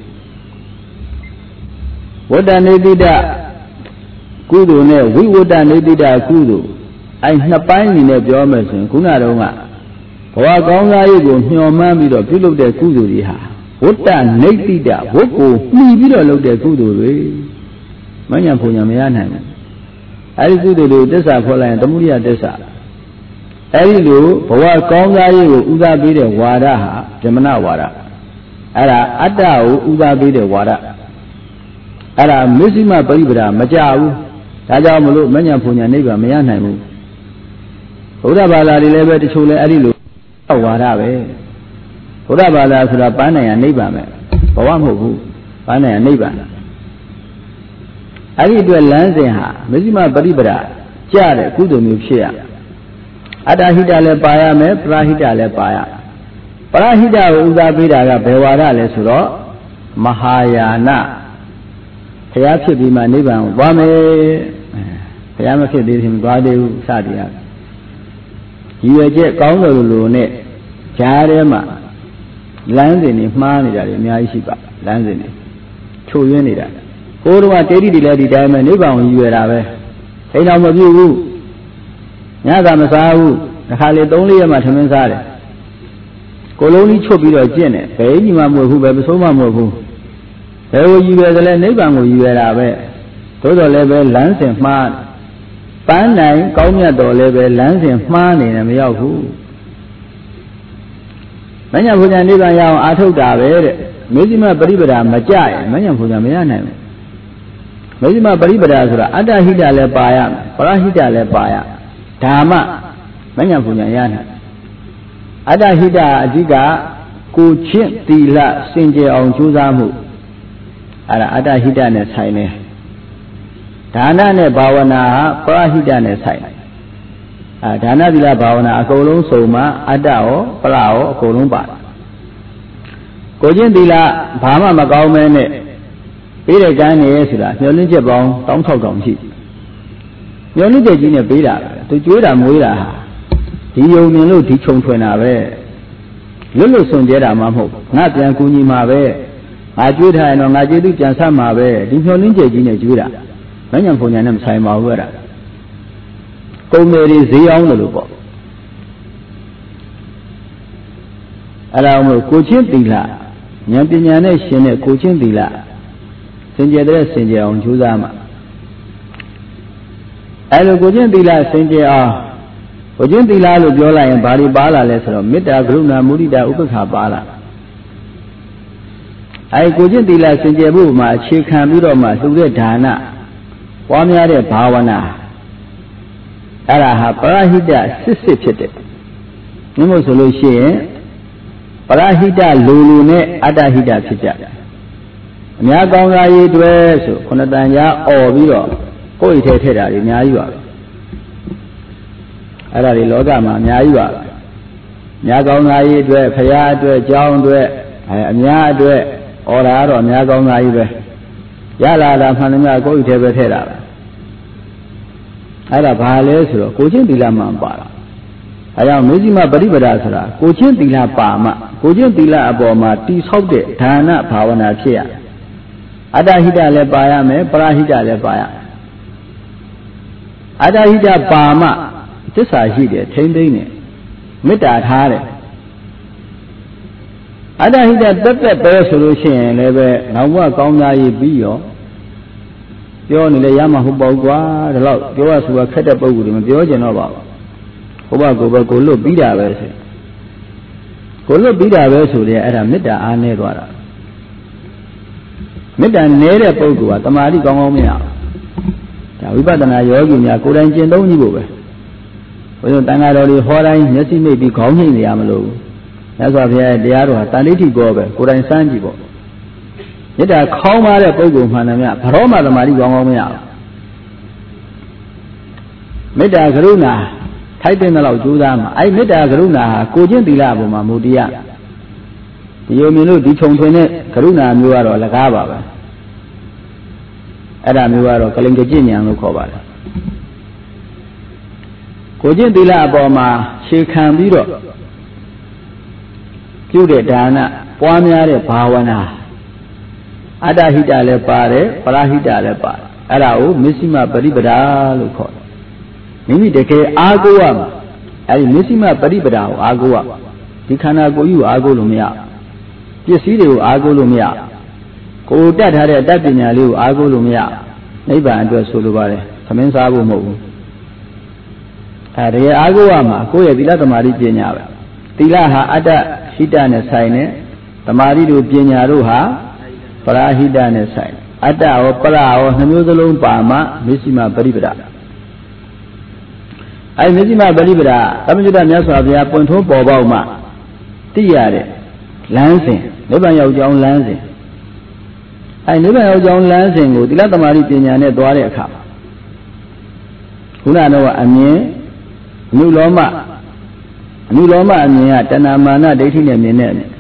[SPEAKER 1] ဝတ္တနေတိတကုသိုလ်နဲ့ဝိဝတ္တနေတိတကုသိုလ်အဲ့နှစ်ပိုင်းအနေနဲ့ပြောမယ်ဆိုရင်ခုနတုန်းကဘဝကောင်းစားရေးကိုညှော်မှန်းပြီးတော့ပြုလုပ်တဲ့ကုသိုလ်တွေဟာဝတ္တနေတိတဝတ်ကိုမှီပြီးတော့လုပ်တဲ့ကုသိုလ်တွေမဉ္ဇဉ်ဖုန်ညာမရနိုင်ဘူးအဲ့ဒီကုသိုလ်တွေသစ္စာဖော်လိုက်ရင်သမုဒိယသစ္စာအဲ့ဒီလိုဘဝကောင်းစားရေးကိုဥစားပေးတဲ့ဝါဒဟာဗြဟ္မဏဝါဒအဲ့ဒါအတ္တကိုဥစားပေးတဲ့ဝါဒအဲ့ဒါမဇ္ဈိမပရိပဒါမကြဘူးဒါကြောင့်မလို့မဉ္ဇဉ်ဖုန်ညာနိဗ္ဗာန်မရနိုင်ဘူးဘုရားဘာသာတွေလည်းပဲတချို့လည်းအဲ့ဒီလိုဝါဒပဲဘုရားဘာသာဆိုတာပန်းနိုင်ရနိဗ္ဗာန်ပဲဘဝမဟုတ်ဘူးပန်းနိုင်ရနိဗ္ဗာန်အဲ့ဒီအတွက်လမ်းစဉ်ဟာမဇ္ဈိမပရိပဒါကြတဲ့ကုသိုလ်မျိုးဖြစ်ရအတ္တဟိတလည်းပါရမယ်ပရဟိတလည်းပါရပရဟိတကိုဥစားပေးတာကဘယ်ဝါဒလဲဆိုတော့မဟာယာနဘုရားဖြစ်ပြီးမှနိဗ္ဗာန်ကိုသွားမယ်ဘုရားမဖြစ်သေးရင်မသွားသေးဘူးစသည်အားရည်ရွယ်ချက်ကောင်းတယ်လို့နဲ့ကြားထဲမှာလမ်းစဉ်တွေမှားနေတာတွေအများကြီးရှိပါလမ်းစဉ်တွေချို့ယွင်းနေတာကိုယ်တော်ကတေတိတွေလည်းဒီတိုင်းပဲနိဗ္ဗာန်ကိုရည်ရွယ်တာပဲအိမ်တော်မပြုတ်ဘူးညသာမစားဘူးတစ်ခါလေသုံးလေးရက်မှထမင်းစားတယ်ကိုလုံးကြီးချုပ်ပြီးတော့ကျင့်တယ်ဘယ်ကြီးမှမဟုတ်ဘူးပဲမဆုံးမမဟုတ်ဘူးဘယ်ကိုရည်ရွယ်တယ်လဲနိဗ္ဗာန်ကိုရည်ရွယ်တာပဲသို့တော်လည်းပဲလမ်းစဉ်မှားပန်းနိုင်ကောင်းမြတ်တော်လည်းပဲလမ်းစဉ်မှားနေတယ်မရောက်ဘူးမညံဘုရားနိဗ္ဗာန်ရအောင်အာထုတ်တာပဲတဲ့မေဇိမပရိပဒါမကြရင်မညံဘုရားမရနိုင်ဘူးမေဇိမပရိပဒါဆိုတာအတ္တဟိတလည်းပါရမယ်ပရဟိတလည်းပါရဓမ္မမညံဘုရားရနိုင်အတ္တဟိတအဓိကကိုချင်းသီလစင်ကြယ်အောင်ကြိုးစားမှုအဲ့ဒါအတ္တဟိတနဲ့ဆိုင်တယ်ဒါနနဲ့ဘာဝနာဟာပရဟိတနဲ့ဆိုင်တယ်အဲဒါနသီလဘာဝနာအကုန်လုံးစုံမှအတ္တရောပရရောအကုန်လုံးပါတယ်ကိုချင်းသီလဘာမှမကောင်းမဲနဲ့ပေးတဲ့ကံနေဆိုတာမျောလင်းချက်ပေါင်းတောင်းထောက်တောင်ရှိမျောလင်းချက်ကြီးနဲ့ပေးတာပဲသူကျွေးတာမွေးတာဟာဒီယုံမြင်လို့ဒီခြုံထွင်တာပဲလွတ်လွတ်စွန့်ကြဲတာမှမဟုတ်ငါပြန်ကူညီမှာပဲငါကျွေးထားရင်တော့ငါကျေးဇူးပြန်ဆပ်မှာပဲဒီမျောလင်းချက်ကြီးနဲ့ကျွေးတာမညံဖုန်ညာနဲ့မဆိုင်ပါဘူးအဲ့ဒါကုန်တယ်တွေဈေးအောင်တယ်လို့ပေါ့အဲ့ဒါမို့ကိုချင်းသီလဉာဏ်ပညာနဲ့ရှင်တဲ့ကိုချင်းသီလစင်ကြယ်တဲ့စင်ကြယ်အောင်ကြိုးစားမှာအဲ့လိုကိုချင်းသီလစင်ကြယ်အောင်ကိုချင်းသီလလို့ပြောလိုက်ရင်ဘာတွေပါလာလဲဆိုတော့မေတ္တာကရုဏာမုဒိတာဥပ္ပခါပါလာအဲ့ကိုချင်းသီလစင်ကြယ်ဖို့မှာအခြေခံပြီးတော့မှလှူတဲ့ဒါနပွားများတဲ့ဘာဝနာအဲ့ဒါဟာပရဟိတစစ်စစ်ဖြစ်တယ်။မြင်လို့ဆိုလို့ရှိရင်ပရဟိတလူလူနဲ့အတ္တဟိတဖြစ်ကြတယ်။အများကောင်းစားရေးတွဲဆိုခုနတန်ကြားអော်ပြီးတော့ကိုယ့်အိတ်ထဲထည့်တာတွေအများကြီးပါပဲ။အဲ့ဒါတွေလောကမှာအများကြီးပါပဲ။များကောင်းစားရေးတွဲဖရာအတွက်ကြောင်းအတွက်အဲအများအတွက်អော်တာကတော့အများကောင်းစားရေးပဲ။ရလာတာမှန်တယ်များကိုယ့်အိတ်ထဲပဲထည့်တာပဲ။အဲ့ဒါဘာလဲဆိုတော့ကိုချင်းသီလမှန်ပါလားအဲကြောင့်မေဇိမပရိပဒါဆိုတာကိုချင်းသီလပါမှကိုချင်းသီလအပေါ်မှာတိဆောက်တဲ့ဒါနဘာဝနာဖြစ်ရအတ္တဟိတလည်းပါရမယ်ပရဟိတလည်းပါရအတ္တဟိတပါမှသစ္စာရှိတယ်ထိမ့်သိမ့်တယ်မေတ္တာထားတယ်အတ္တဟိတတက်တက်ပဲဆိုလို့ရှိရင်လည်းပဲနောက်ဘဝကောင်းသားရေးပြီးရောပြောနေလေရမှာဟုတ်ပေါ့ကွာဒါတော့ပြောရဆိုရခက်တဲ့ပုံကူတွေမပြောကျင်တော့ပါဘူးဘုရားကိုပဲကိုလွတ်ပြီးတာပဲဆိုကိုလွတ်ပြီးတာပဲဆိုတဲ့အဲ့ဒါမေတ္တာအားနည်းသွားတာမေတ္တာနည်းတဲ့ပုဂ္ဂိုလ်ကတမာတိကောင်းကောင်းမရဘူးဒါဝိပဿနာယောဂီများကိုယ်တိုင်ကျင့်သုံးကြည့်ဖို့ပဲဘုရားတန်ဃာတော်တွေဟောတိုင်းမျက်စိမိတ်ပြီးခေါင်းညှိနေရမလို့မြတ်စွာဘုရားရဲ့တရားတော်ဟာတန်ဋိဋ္ဌိကောပဲကိုယ်တိုင်စမ်းကြည့်ပေါ့မေတ္တာခေါင်းပါတဲ့ပုဂ္ဂိုလ်မှန်တယ်မြတ်ဘရောမသမာဓိကောင်းကောင်းမရဘူးမေတ္တာကရုဏာထိုက်တဲ့လောက်ကြိုးစားမှာအဲ့မေတ္တာကရုဏာဟာကိုချင်းသီလအပေါ်မှာမူတည်ရဒီလိုမြင်လို့ဒီခြုံထွင်တဲ့ကရုဏာမျိုးကတော့လကားပါပဲအဲ့ဒါမျိုးကတော့ကလိန်ကကြည်ဉာဏ်လို့ခေါ်ပါတယ်ကိုချင်းသီလအပေါ်မှာခြေခံပြီးတော့ပြုတဲ့ဒါနပွားများတဲ့ဘာဝနာအတ္တဟိတလည်းပါတယ်ပရဟိတလည်းပါတယ်အဲ့ဒါကိုမစ္စည်းမပရိပဒါလို့ခေါ်တယ်မိမိတကယ်အားကိုးရမှာအဲဒီမစ္စည်းမပရိပဒါကိုအားကိုးရဒီခန္ဓာကိုယ်ကြီးကိုအားကိုးလို့မရပစ္စည်းတွေကိုအားကိုးလို့မရကိုယ်တတ်ထားတဲ့အတ္တပညာလေးကိုအားကိုးလို့မရနိဗ္ဗာန်အတွက်ဆိုလိုပါတယ်သမင်းစားဖို့မဟုတ်ဘူးအဲတကယ်အားကိုးရမှာကိုယ့်ရဲ့သီလသမာဓိပညာပဲသီလဟာအတ္တဟိတနဲ့ဆိုင်နေသမာဓိတို့ပညာတို့ဟာပရဟိတနဲ့ဆိုင်အတ္တရောပရရောနှမျိုးစလုံးပါမှမစ္စည်းမပရိပဒါအဲမစ္စည်းမပရိပဒါသမ္မာကျတမြတ်စွာဘုရားပွင့်ထွန်းပေါ်ပေါက်မှသိရတဲ့လမ်းစဉ်နိဗ္ဗာန်ရောက်ကြောင်းလမ်းစဉ်အဲနိဗ္ဗာန်ရောက်ကြောင်းလမ်းစဉ်ကိုသီလသမာဓိပညာနဲ့သွားတဲ့အခါခုနကတော့အမြင်အနုလောမအနုလောမအမြင်ကတဏမာနဒိဋ္ဌိနဲ့မြင်တဲ့အမြင်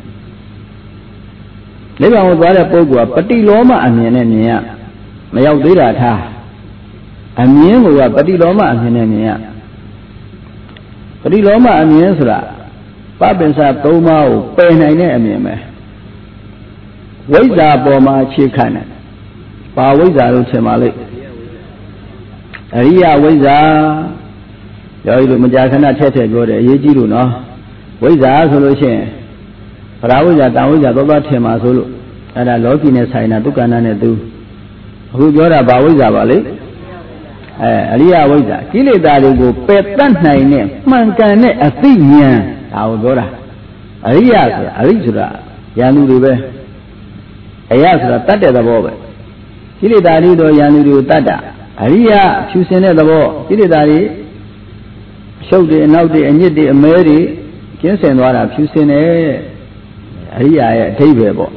[SPEAKER 1] နိဗ္ဗာန်ကိုသွားတဲ့ပုဂ္ဂိုလ်ကပฏิလောမအမြင်နဲ့မြင်ရမရောက်သေးတာထားအမြင်ကိုကပฏิလောမအမြင်နဲ့မြင်ရပฏิလောမအမြင်ဆိုတာပပင်္စသုံးပါးကိုပယ်နိုင်တဲ့အမြင်ပဲဝိဇ္ဇာပေါ်မှာအခြေခံတယ်ပါဝိဇ္ဇာလို့ထင်ပါလိမ့်အရိယဝိဇ္ဇာပြောရလို့မကြာခဏထက်ထက်ပြောတယ်အရေးကြီးလို့နော်ဝိဇ္ဇာဆိုလို့ရှိရင်ပရာဝိဇ္ဇာတန်ဝိဇ္ဇာသောသောထင်ပါဆိုလို့အဲ့ဒါလောကီနဲ့ဆိုင်တာဒုက္ခနာနဲ့သူအခုပြောတာဘာဝိဇ္ဇာပါလေအဲအရိယဝိဇ္ဇာကိလေသာတွေကိုပယ်တတ်နိုင်တဲ့မှန်ကန်တဲ့အသိဉာဏ်ဒါကိုပြောတာအရိယဆိုတာအရိဆိုတာဉာဏ်လူတွေပဲအယဆိုတာတတ်တဲ့သဘောပဲကိလေသာတွေတော့ဉာဏ်လူတွေကိုတတ်တာအရိယဖြူစင်တဲ့သဘောကိလေသာတွေရှုပ်တွေအနောက်တွေအညစ်တွေအမဲတွေကျင်းစင်သွားတာဖြူစင်တဲ့အရိယာရဲ့အဓိပ္ပာယ်ပေါ့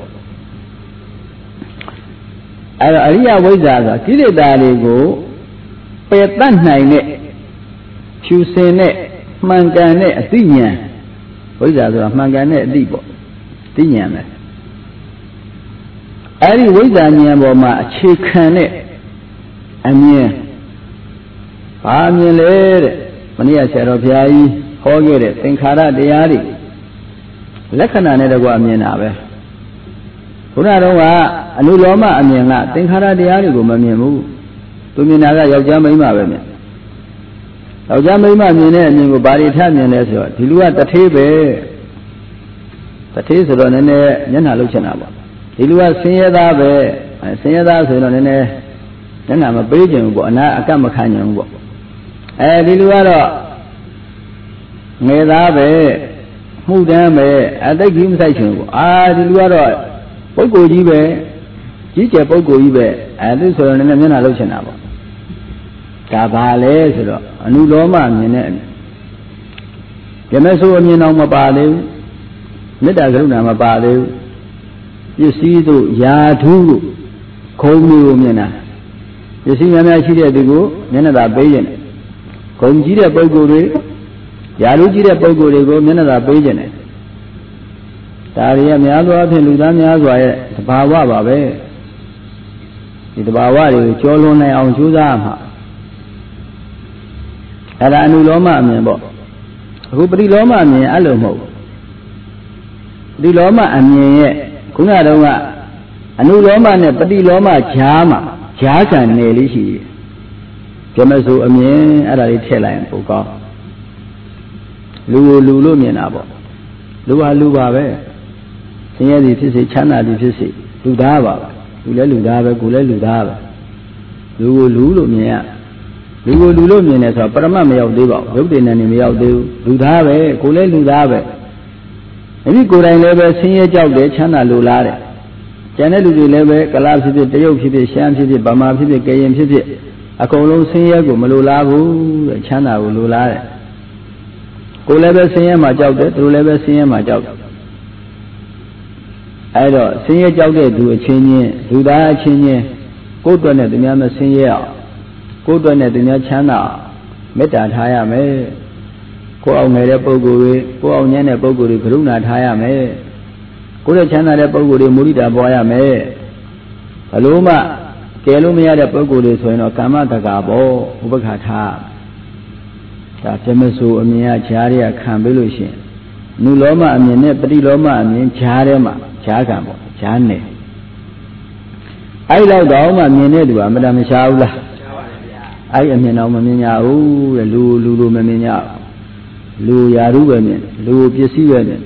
[SPEAKER 1] အဲတော့အရိယဝိဇ္ဇာဆိုတာကိလေသာတွေကိုပယ်တတ်နိုင်တဲ့ဖြူစင်တဲ့မှန်ကန်တဲ့အသိဉာဏ်ဝိဇ္ဇာဆိုတာမှန်ကန်တဲ့အသိပေါ့သိဉာဏ်ပဲအဲဒီဝိဇ္ဇာဉာဏ်ပေါ်မှာအခြေခံတဲ့အမြင်ဘာအမြင်လဲတဲ့မနေ့ကဆရာတော်ဘုရားကြီးဟောခဲ့တဲ့သင်္ခါရတရားတွေလက္ခဏာနဲ့တကွအမြင်တာပဲဘုရားတော်ကအနုလောမအမြင်ကသင်္ခါရတရားတွေကိုမမြင်ဘူးသူမြင်တာကယောက်ျားမိန်းမပဲမြင်ယောက်ျားမိန်းမမြင်တဲ့အမြင်ကိုဘာတွေထမြင်လဲဆိုတော့ဒီလူကတထေးပဲတထေးဆိုတော့နည်းနည်းမျက်နှာလှုပ်ချင်တာပေါ့ဒီလူကဆင်းရဲသားပဲဆင်းရဲသားဆိုတော့နည်းနည်းမျက်နှာမပေးချင်ဘူးပေါ့အနာအကတ်မခံချင်ဘူးပေါ့အဲဒီလူကတော့ငယ်သားပဲမှုတမ်းပဲအသိကြီးမဆိုင်ချင်ဘူးအာဒီလူကတော့ပုဂ္ဂိုလ်ကြီးပဲကြီးကျယ်ပုဂ္ဂိုလ်ကြီးပဲအဲဒီဆိုတော့နည်းနည်းမျက်နှာလှုပ်ချင်တာပေါ့ဒါဘာလဲဆိုတော့အနုလောမမြင်တဲ့အမြင်ဓမ္မဆိုအမြင်တော့မပါသေးဘူးမေတ္တာကရုဏာမပါသေးဘူးပစ္စည်းတို့ယာဓုတို့ခုံမျိုးကိုမြင်တာပစ္စည်းများများရှိတဲ့သူကိုမျက်နှာသာပေးခြင်းခုံကြီးတဲ့ပုဂ္ဂိုလ်တွေယာဓုကြီးတဲ့ပုဂ္ဂိုလ်တွေကိုမျက်နှာသာပေးခြင်းတယ်ဒါတွေကများသောအားဖြင့်လူသားများစွာရဲ့တဘာဝပါပဲဒီတဘာဝတွေကိုကျော်လွန်နိုင်အောင်ကြိုးစားမှာအဲ့ဒါအနုလောမအမြင်ပေါ့အခုပရိလောမအမြင်အဲ့လိုမဟုတ်ဘူးပရိလောမအမြင်ရဲ့ခုနတုန်းကအနုလောမနဲ့ပရိလောမဈာမှာဈာကံနယ်လေးရှိတယ်ဓမ္မဆိုအမြင်အဲ့ဒါလေးထည့်လိုက်ရင်ပိုကောင်းလူကိုလူလို့မြင်တာပေါ့လူဟာလူပါပဲဆင်းရဲသည်ဖြစ်စေချမ်းသာသည်ဖြစ်စေလူသားပါပဲလူလည်းလူသားပဲကိုယ်လည်းလူသားပဲလူကိုလူလို့မြင်ရလူကိုလူလို့မြင်တယ်ဆိုတော့ပရမတ်မရောက်သေးပါဘူးရုပ်တည်နေနေမရောက်သေးဘူးလူသားပဲကိုယ်လည်းလူသားပဲအဲဒီကိုယ်တိုင်လည်းပဲဆင်းရဲကြောက်တယ်ချမ်းသာလိုလားတယ်ကျန်တဲ့လူတွေလည်းပဲကလားဖြစ်ဖြစ်တရုတ်ဖြစ်ဖြစ်ရှမ်းဖြစ်ဖြစ်ဗမာဖြစ်ဖြစ်ကရင်ဖြစ်ဖြစ်အကုန်လုံးဆင်းရဲကိုမလိုလားဘူးတဲ့ချမ်းသာကိုလိုလားတယ်ကိုယ်လည်းပဲဆင်းရဲမှာကြောက်တယ်သူတို့လည်းပဲဆင်းရဲမှာကြောက်တယ်အဲဒါဆင်းရဲကြောက်တဲ့သူအချင်းချင်းလူသားအချင်းချင်းကိုယ်အတွက်နဲ့သူများမဆင်းရဲအောင်ကိုယ်အတွက်နဲ့သူများချမ်းသာမေတ္တာထားရမယ်ကိုယ်အောင်ငယ်တဲ့ပုဂ္ဂိုလ်တွေကိုယ်အောင်ညံ့တဲ့ပုဂ္ဂိုလ်တွေကရုဏာထားရမယ်ကိုယ်ရဲ့ချမ်းသာတဲ့ပုဂ္ဂိုလ်တွေမုဒိတာပွားရမယ်ဘလို့မှကယ်လို့မရတဲ့ပုဂ္ဂိုလ်တွေဆိုရင်တော့ကာမတက္ကပေါ့ဥပက္ခထားဒါပြမစိုးအမြင်ကဈာတွေကခံပေးလို့ရှိရင်နုလောမအမြင်နဲ့ပရိလောမအမြင်ဈာထဲမှာဈာကံပေါ့ဈာနယ်အဲ့လောက်တော့မှမြင်တဲ့သူကမတမရှားဘူးလားအဲ့အမြင်တော့မမြင်ကြဘူးတဲ့လူလူလိုမမြင်ကြလူယာရုပဲမြင်လူပစ္စည်းပဲမြင်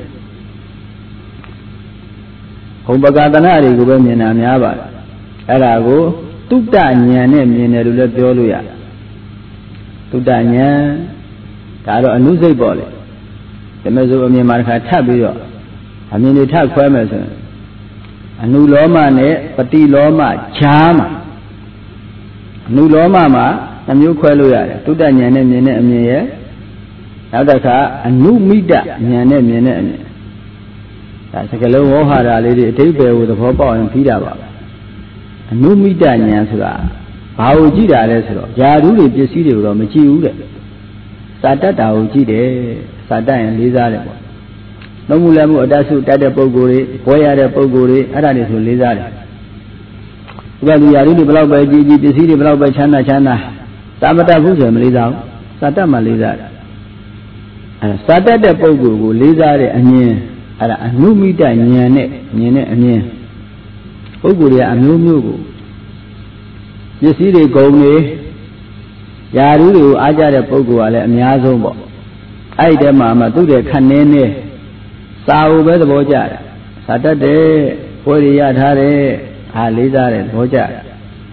[SPEAKER 1] ဟောပကသနာတွေကိုပဲမြင်တာများပါတယ်အဲ့ဒါကိုတုတ္တဉာဏ်နဲ့မြင်တယ်လို့လည်းပြောလို့ရတယ်တုတ္တဉာဏ်ဒါတော့အနုစိတ်ပေါ့လေဒါမဲ့ဆိုအမြင်မှာတစ်ခါထပ်ပြီးတော့အမြင်တွေထပ်ခွဲမယ်ဆိုရင်အနုလောမနဲ့ပฏิလောမဈာမှာအနုလောမမှာနှမျိုးခွဲလို့ရတယ်တုတ္တဉာဏ်နဲ့မြင်တဲ့အမြင်ရဲ့နောက်တစ်ခါအနုမိတ္တဉာဏ်နဲ့မြင်တဲ့အမြင်ဒါစကလုံးဝဟဟာလေးတွေအဓိပ္ပာယ်ကိုသဘောပေါက်ရင်ပြီးတာပါအနုမိတ္တဉာဏ်ဆိုတာဘာကိုကြည့်တာလဲဆိုတော့ယာဓုတွေပစ္စည်းတွေကိုတော့မကြည့်ဘူးတဲ့သာတ္တတာကိုကြည့်တယ်စာတတ်ရင်လေးစားတယ်ပေါ့နှုတ်မှုလည်းမှုအတ္တစုတတ်တဲ့ပုဂ္ဂိုလ်တွေဘွဲရတဲ့ပုဂ္ဂိုလ်တွေအဲ့ဒါတွေဆိုလေးစားတယ်ဒီကလူရာတွေဘယ်လောက်ပဲကြီးကြီးပစ္စည်းတွေဘယ်လောက်ပဲချမ်းသာချမ်းသာသာမတတ်ဘူးဆိုရင်မလေးစားဘူးစာတတ်မှလေးစားတယ်အဲစာတတ်တဲ့ပုဂ္ဂိုလ်ကိုလေးစားတဲ့အမြင်အဲ့ဒါအနုမိတဉာဏ်နဲ့ဉာဏ်နဲ့အမြင်ပုဂ္ဂိုလ်တွေကအမျိုးမျိုးကိုပစ္စည်းတွေဂုဏ်တွေယာရုတွေကိုအားကြတဲ့ပုဂ္ဂိုလ်ကလည်းအများဆုံးပေါ့အဲ့ဒီတည်းမှာမှသူ့တဲ့ခက်နေနေစာအုပ်ပဲသဘောကျတယ်စာတတ်တယ်ပွဲရရထားတယ်အားလေးစားတယ်သဘောကျတယ်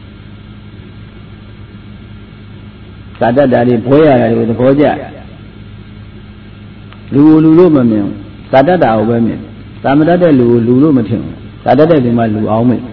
[SPEAKER 1] စာတတ်တာတွေပွဲရတာတွေသဘောကျတယ်လူလူလို့မမြင်စာတတ်တာကိုပဲမြင်သာမတတ်တဲ့လူကိုလူလို့မထင်ဘူးစာတတ်တဲ့လူမှလူအောင်မယ်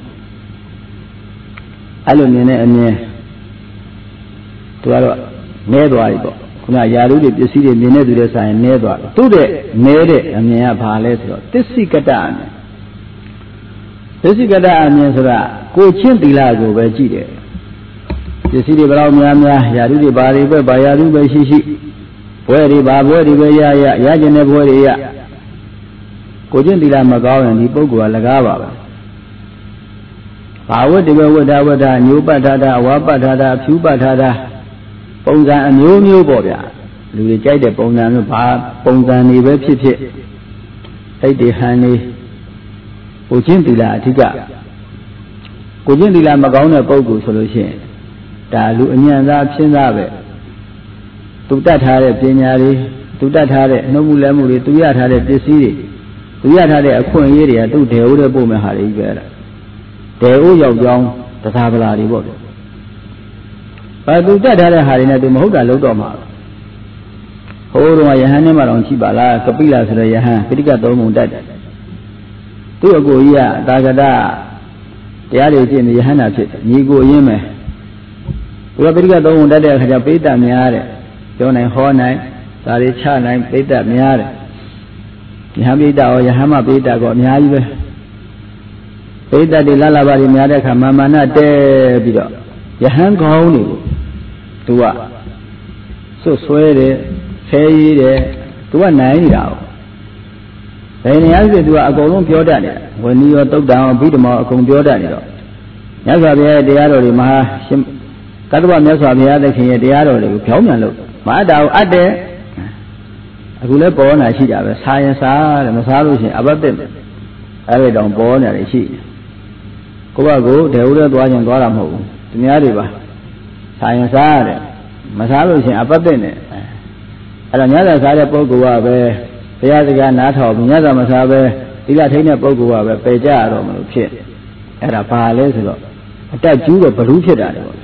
[SPEAKER 1] အဲ့လိုမြင်တဲ့အမြင်သူကတော့နဲသွားပြီပေါ့ခုနယာရုတွေပစ္စည်းတွေမြင်တဲ့သူတွေဆိုင်ရင်နဲသွားသူ့တဲ့နဲတဲ့အမြင်ကဘာလဲဆိုတော့သစ္စိကတအမြင်သစ္စိကတအမြင်ဆိုတာကိုချင်းသီလကိုပဲကြည့်တယ်ပစ္စည်းတွေဘယ်လောက်များများယာရုတွေဘာတွေပဲဘာယာရုပဲရှိရှိဘွဲတွေဘာဘွဲတွေပဲရရရကျင်တဲ့ဘွဲတွေရကိုချင်းသီလမကောင်းရင်ဒီပုဂ္ဂိုလ်ကလကားပါပဲဘာဝတ္တပဲဝတ္တဝတ္တညိုပတ်ထားတာဝါပတ်ထားတာဖြူပတ်ထားတာပုံစံအမျိုးမျိုးပေါ့ဗျာလူတွေကြိုက်တဲ့ပုံစံမျိုးဘာပုံစံတွေပဲဖြစ်ဖြစ်အဲ့ဒီဟန်နေကိုချင်းသီလအဓိကကိုချင်းသီလမကောင်းတဲ့ပုဂ္ဂိုလ်ဆိုလို့ရှိရင်ဒါလူအညံ့သားဖြစ်သားပဲသူတတ်ထားတဲ့ပညာတွေသူတတ်ထားတဲ့နှုတ်မှုလက်မှုတွေသူရထားတဲ့ပစ္စည်းတွေသူရထားတဲ့အခွင့်အရေးတွေကသူ့ဒေဝတဲ့ပို့မဲ့ဟာတွေကြီးပဲလားဒေဝရောက်ကြောင်းတသာပလာတွေပေါ့ဗျဘာသူတတ်ထားတဲ့ဟာတွေနဲ့သူမဟုတ်တာလုပ်တော့မှာဟိုးတော့ယဟန်နဲ့မှတော့ရှိပါလားကပိလဆိုတဲ့ယဟန်ပိဋကသုံးပုံတတ်တယ်သူ့အကိုကြီးကသာဂတတရားတွေကျင့်နေယဟန်နာဖြစ်တယ်ညီကိုရင်းမယ်သူကပိဋကသုံးပုံတတ်တဲ့အခါကျပိဋကများတယ်ပြောနိုင်ဟောနိုင်ဒါတွေချနိုင်ပိဋကများတယ်ယဟန်ပိဋကရောယဟန်မပိဋကကောအများကြီးပဲပိဋကတွေလာလာပါတွေများတဲ့အခါမာမာနတဲပြီးတော့ယဟန်ကောင်းနေကိုသူကစွတ်ဆွဲတယ်ဆဲရေးတယ်သူကနိုင်နေတာ哦ဘယ်နေရာဆိုသူကအကုန်လုံးပြောတတ်တယ်ဝဏီရောတုတ်တံရောဘိဓမောအကုန်ပြောတတ်နေတော့မြတ်စွာဘုရားရဲ့တရားတော်တွေမဟာရှင်ကတ္တဗမြတ်စွာဘုရားသခင်ရဲ့တရားတော်တွေကိုဖြောင်းပြန်လို့မအတ္တကိုအပ်တယ်အခုလည်းပေါ်လာရှိတာပဲစားရင်စားတယ်မစားလို့ရှိရင်အပတ်သက်အဲ့ဒီတောင်ပေါ်နေတယ်ရှိကိုယ့်ဘကိုဒေဝရဲသွားခြင်းသွားတာမဟုတ်ဘူးသူများတွေပါစားရင်စားရတယ်မစားလို့ရှိရင်အပတ်သက်နေအဲ့တော့ညသာစားတဲ့ပုဂ္ဂိုလ်ကပဲဘုရားစကားနားထောင်ပြီးညသာမစားပဲသီလထိန်းတဲ့ပုဂ္ဂိုလ်ကပဲပယ်ကြရတော့မလို့ဖြစ်အဲ့ဒါဘာလဲဆိုတော့အတက်ကျူးတော့ဘလူးဖြစ်တာလေပေါ့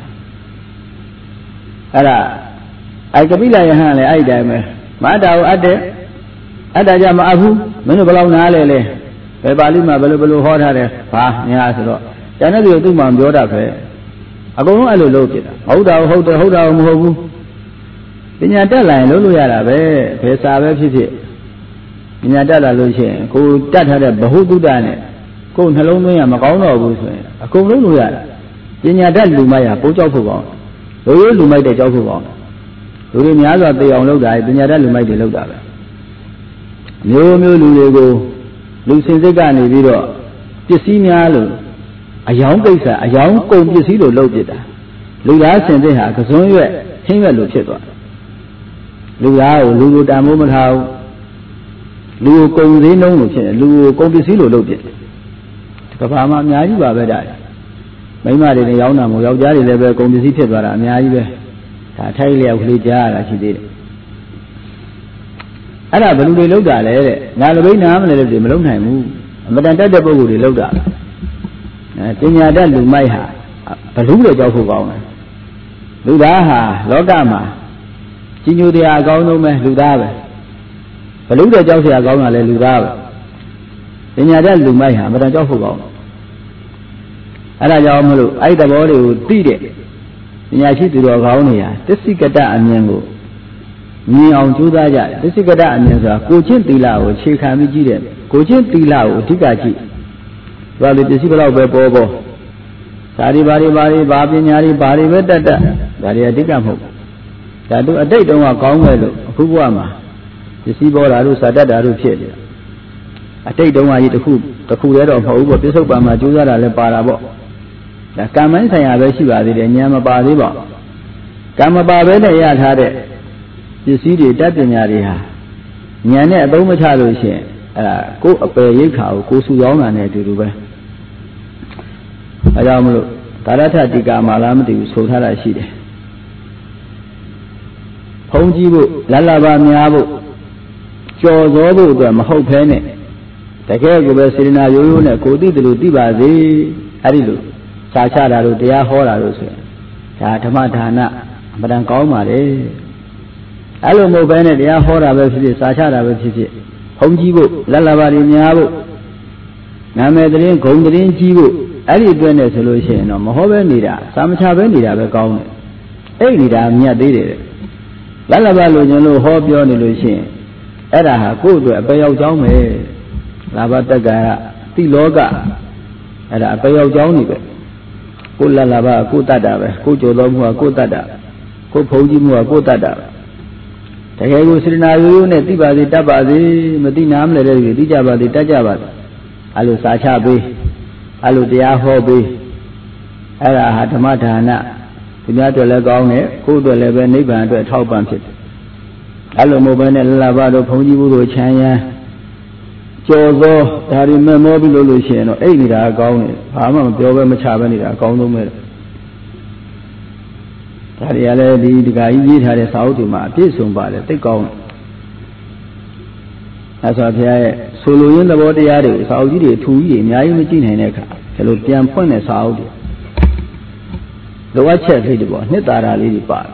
[SPEAKER 1] အဲ့ဒါအဲ့ကပိလယဟန်လည်းအဲ့ဒီတိုင်းပဲမအတ္တကိုအပ်တယ်အတ္တကြမအပ်ဘူးမင်းတို့ဘယ်လောက်နားလဲလဲဘယ်ပါဠိမှာဘယ်လိုဘယ်လိုဟောထားတယ်ဘာညာဆိုတော့ကျန်တဲ့လူသူ့မှာပြောတာပဲအကုန်လုံးအဲ့လိုလုပ်ဖြစ်တာဟုတ်တာဟုတ်တယ်ဟုတ်တာမဟုတ်ဘူးပညာတက်လာရင်လုပ်လို့ရတာပဲဘယ်စာပဲဖြစ်ဖြစ်ပညာတက်လာလို့ရှိရင်ကိုတတ်ထားတဲ့ဘ ഹു တုတ္တနဲ့ကိုနှလုံးသွင်းရမကောင်းတော့ဘူးဆိုရင်အကုန်လုံးလို့ရတာပညာတတ်လူမိုက်ဟာပိုးကြောက်ဖို့ကောင်းလူရိုးလူမိုက်တဲ့ကြောက်ဖို့ကောင်းလူတွေများစွာသိအောင်လုပ်တာပညာတတ်လူမိုက်တွေလုပ်တာပဲမျိုးမျိုးလူတွေကိုလူစင်စစ်ကနေပြီးတော့ပစ္စည်းများလို့အယောင်ကိစ္စအယောင်ကုန်ပစ္စည်းလို့လုပ်ပြတာလူသားစင်စစ်ဟာကစွန်းရွက်ဟင်းရွက်လို့ဖြစ်သွားလူသားကိုလူကိုတန်မိုးမထားဘူးလူကိုကုန်စည်နှုံးလို့ဖြစ်တယ်လူကိုကုန်ပစ္စည်းလို့လုပ်ပြတယ်ကဘာမှအများကြီးပါပဲဒါမိန်းမတွေလည်းရောင်းတာမဟုတ်ယောက်ျားတွေလည်းပဲကုန်ပစ္စည်းဖြစ်သွားတာအများကြီးပဲဒါထိုက်လျောက်ကလေးကြားရတာရှိသေးတယ်အဲ့ဒါဘယ်လိုတွေလုပ်တာလဲတဲ့ငါလပိနာမလဲလို့ဒီမလုပ်နိုင်ဘူးအမတန်တက်တဲ့ပုဂ္ဂိုလ်တွေလုပ်တာအဲပညာတတ်လူမိုက်ဟာဘလူးတွေကြောက်ဖို့ကောင်းတယ်လူသားဟာလောကမှာကြီးညိုတရားအကောင်းဆုံးပဲလူသားပဲဘလူးတွေကြောက်เสียကောင်းတာလဲလူသားပဲပညာတတ်လူမိုက်ဟာအမတန်ကြောက်ဖို့ကောင်းတယ်အဲ့ဒါကြောင့်မလို့အဲ့ဒီသဘောတွေကိုသိတဲ့ပညာရှိသူတော်ကောင်းတွေဟာတစ္ဆိကတအမြင်ကိုမြင်အောင်ကြိုးစားကြတယ်တစ္ဆိကတအမြင်ဆိုတာကိုချင်းသီလကိုခြေခံပြီးကြည့်တယ်ကိုချင်းသီလကိုအဓိကကြည့်ဘာလို့ပစ္စည်းဘလောက်ပဲပေါ်ပေါ်ဓာရီဘာရီဘာရီဘာပညာရီဘာရီပဲတတ်တတ်ဒါတွေအဓိကမဟုတ်ဒါသူအတိတ်တုန်းကကောင်းမယ်လို့အခုဘဝမှာယစ္စည်းပေါ်တာတို့စာတတ်တာတို့ဖြစ်တယ်အတိတ်တုန်းကကြီးတစ်ခုတစ်ခုတည်းတော့မဟုတ်ဘူးပေါ့ပြစ္ဆုတ်ပံမှာကြိုးစားတာလည်းပါတာပေါ့ဒါကံမိုင်းဆိုင်ရာပဲရှိပါသေးတယ်ဉာဏ်မပါသေးပါကံမပါဘဲနဲ့ရထားတဲ့ပစ္စည်းတွေတတ်ပညာတွေဟာဉာဏ်နဲ့အသုံးမချလို့ရှိရင်အဲ့ဒါကိုယ်အပယ်ရိတ်ခါကိုကိုယ်စုရောင်းတာနဲ့အတူတူပဲအဲကြောင့်မလို့ဒါရထတိကာမာလားမသိဘူးဆိုထားတာရှိတယ်ဖုံးကြည့်ဖို့လလဘာများဖို့ကြော်စောဖို့အတွက်မဟုတ်ဘဲနဲ့တကယ်ကိုပဲစေတနာရိုးရိုးနဲ့ကိုသိတယ်လို့သိပါစေအဲ့ဒီလိုစာချတာတို့တရားဟောတာတို့ဆိုရင်ဒါဓမ္မဒါနအမှန်တန်ကောင်းပါလေအဲ့လိုမဟုတ်ဘဲနဲ့တရားဟောတာပဲဖြစ်ဖြစ်စာချတာပဲဖြစ်ဖြစ်ဖုံးကြည့်ဖို့လလဘာတွေများဖို့နာမည်သတင်းဂုဏ်သတင်းကြီးဖို့အဲ့ဒီအတွက်နဲ့ဆိုလို့ရှိရင်တော့မဟောပဲနေတာစာမချပဲနေတာပဲကောင်းတယ်အဲ့ဒီနေတာမြတ်သေးတယ်လလဘလိုချင်လို့ဟောပြောနေလို့ရှိရင်အဲ့ဒါဟာကိုယ့်အတွက်အပယ်ရောက်ကြောင်းပဲလာဘတက္ကရာတိလောကအဲ့ဒါအပယ်ရောက်ကြောင်းနေပဲကိုလလဘကိုတတ်တာပဲကိုကြော်တော်မှုကကိုတတ်တာကိုဖုံးကြည့်မှုကကိုတတ်တာတကယ်ကိုစေတနာရိုးရိုးနဲ့သိပါစေတတ်ပါစေမသိနာမလဲတဲ့တွေသိကြပါစေတတ်ကြပါစေအဲ့လိုစာချပေးအဲ့လိုတရားဟောပေးအဲ့ဒါဟာဓမ္မဒါနသူများအတွက်လည်းကောင်းတယ်ကိုယ်အတွက်လည်းပဲနိဗ္ဗာန်အတွက်ထောက်ပံ့ဖြစ်တယ်အဲ့လိုမဟုတ်ဘဲနဲ့လလဘတို့ဘုန်းကြီးဘူးတို့ချမ်းရမ်းကြော်သောဒါတွေမဲ့မောပြီးလို့လို့ရှိရင်တော့အဲ့ဒီနေတာကောင်းတယ်ဘာမှမပြောပဲမချပဲနေတာအကောင်းဆုံးပဲဒါတွေကလည်းဒီဒကာကြီးရေးထားတဲ့စာအုပ်တွေမှာအပြည့်စုံပါတယ်သိကောင်းတယ်အဲဆိုဘုရားရဲ့ဆိုလိုရင်းသဘောတရားတွေစာအုပ်ကြီးတွေထူကြီးတွေအများကြီးမကြည့်နိုင်တဲ့အခါဒီလိုပြန်ဖွင့်တဲ့စာအုပ်တွေလိုအပ်ချက်လေးတွေပေါ့နှစ်သာရလေးတွေပါတယ်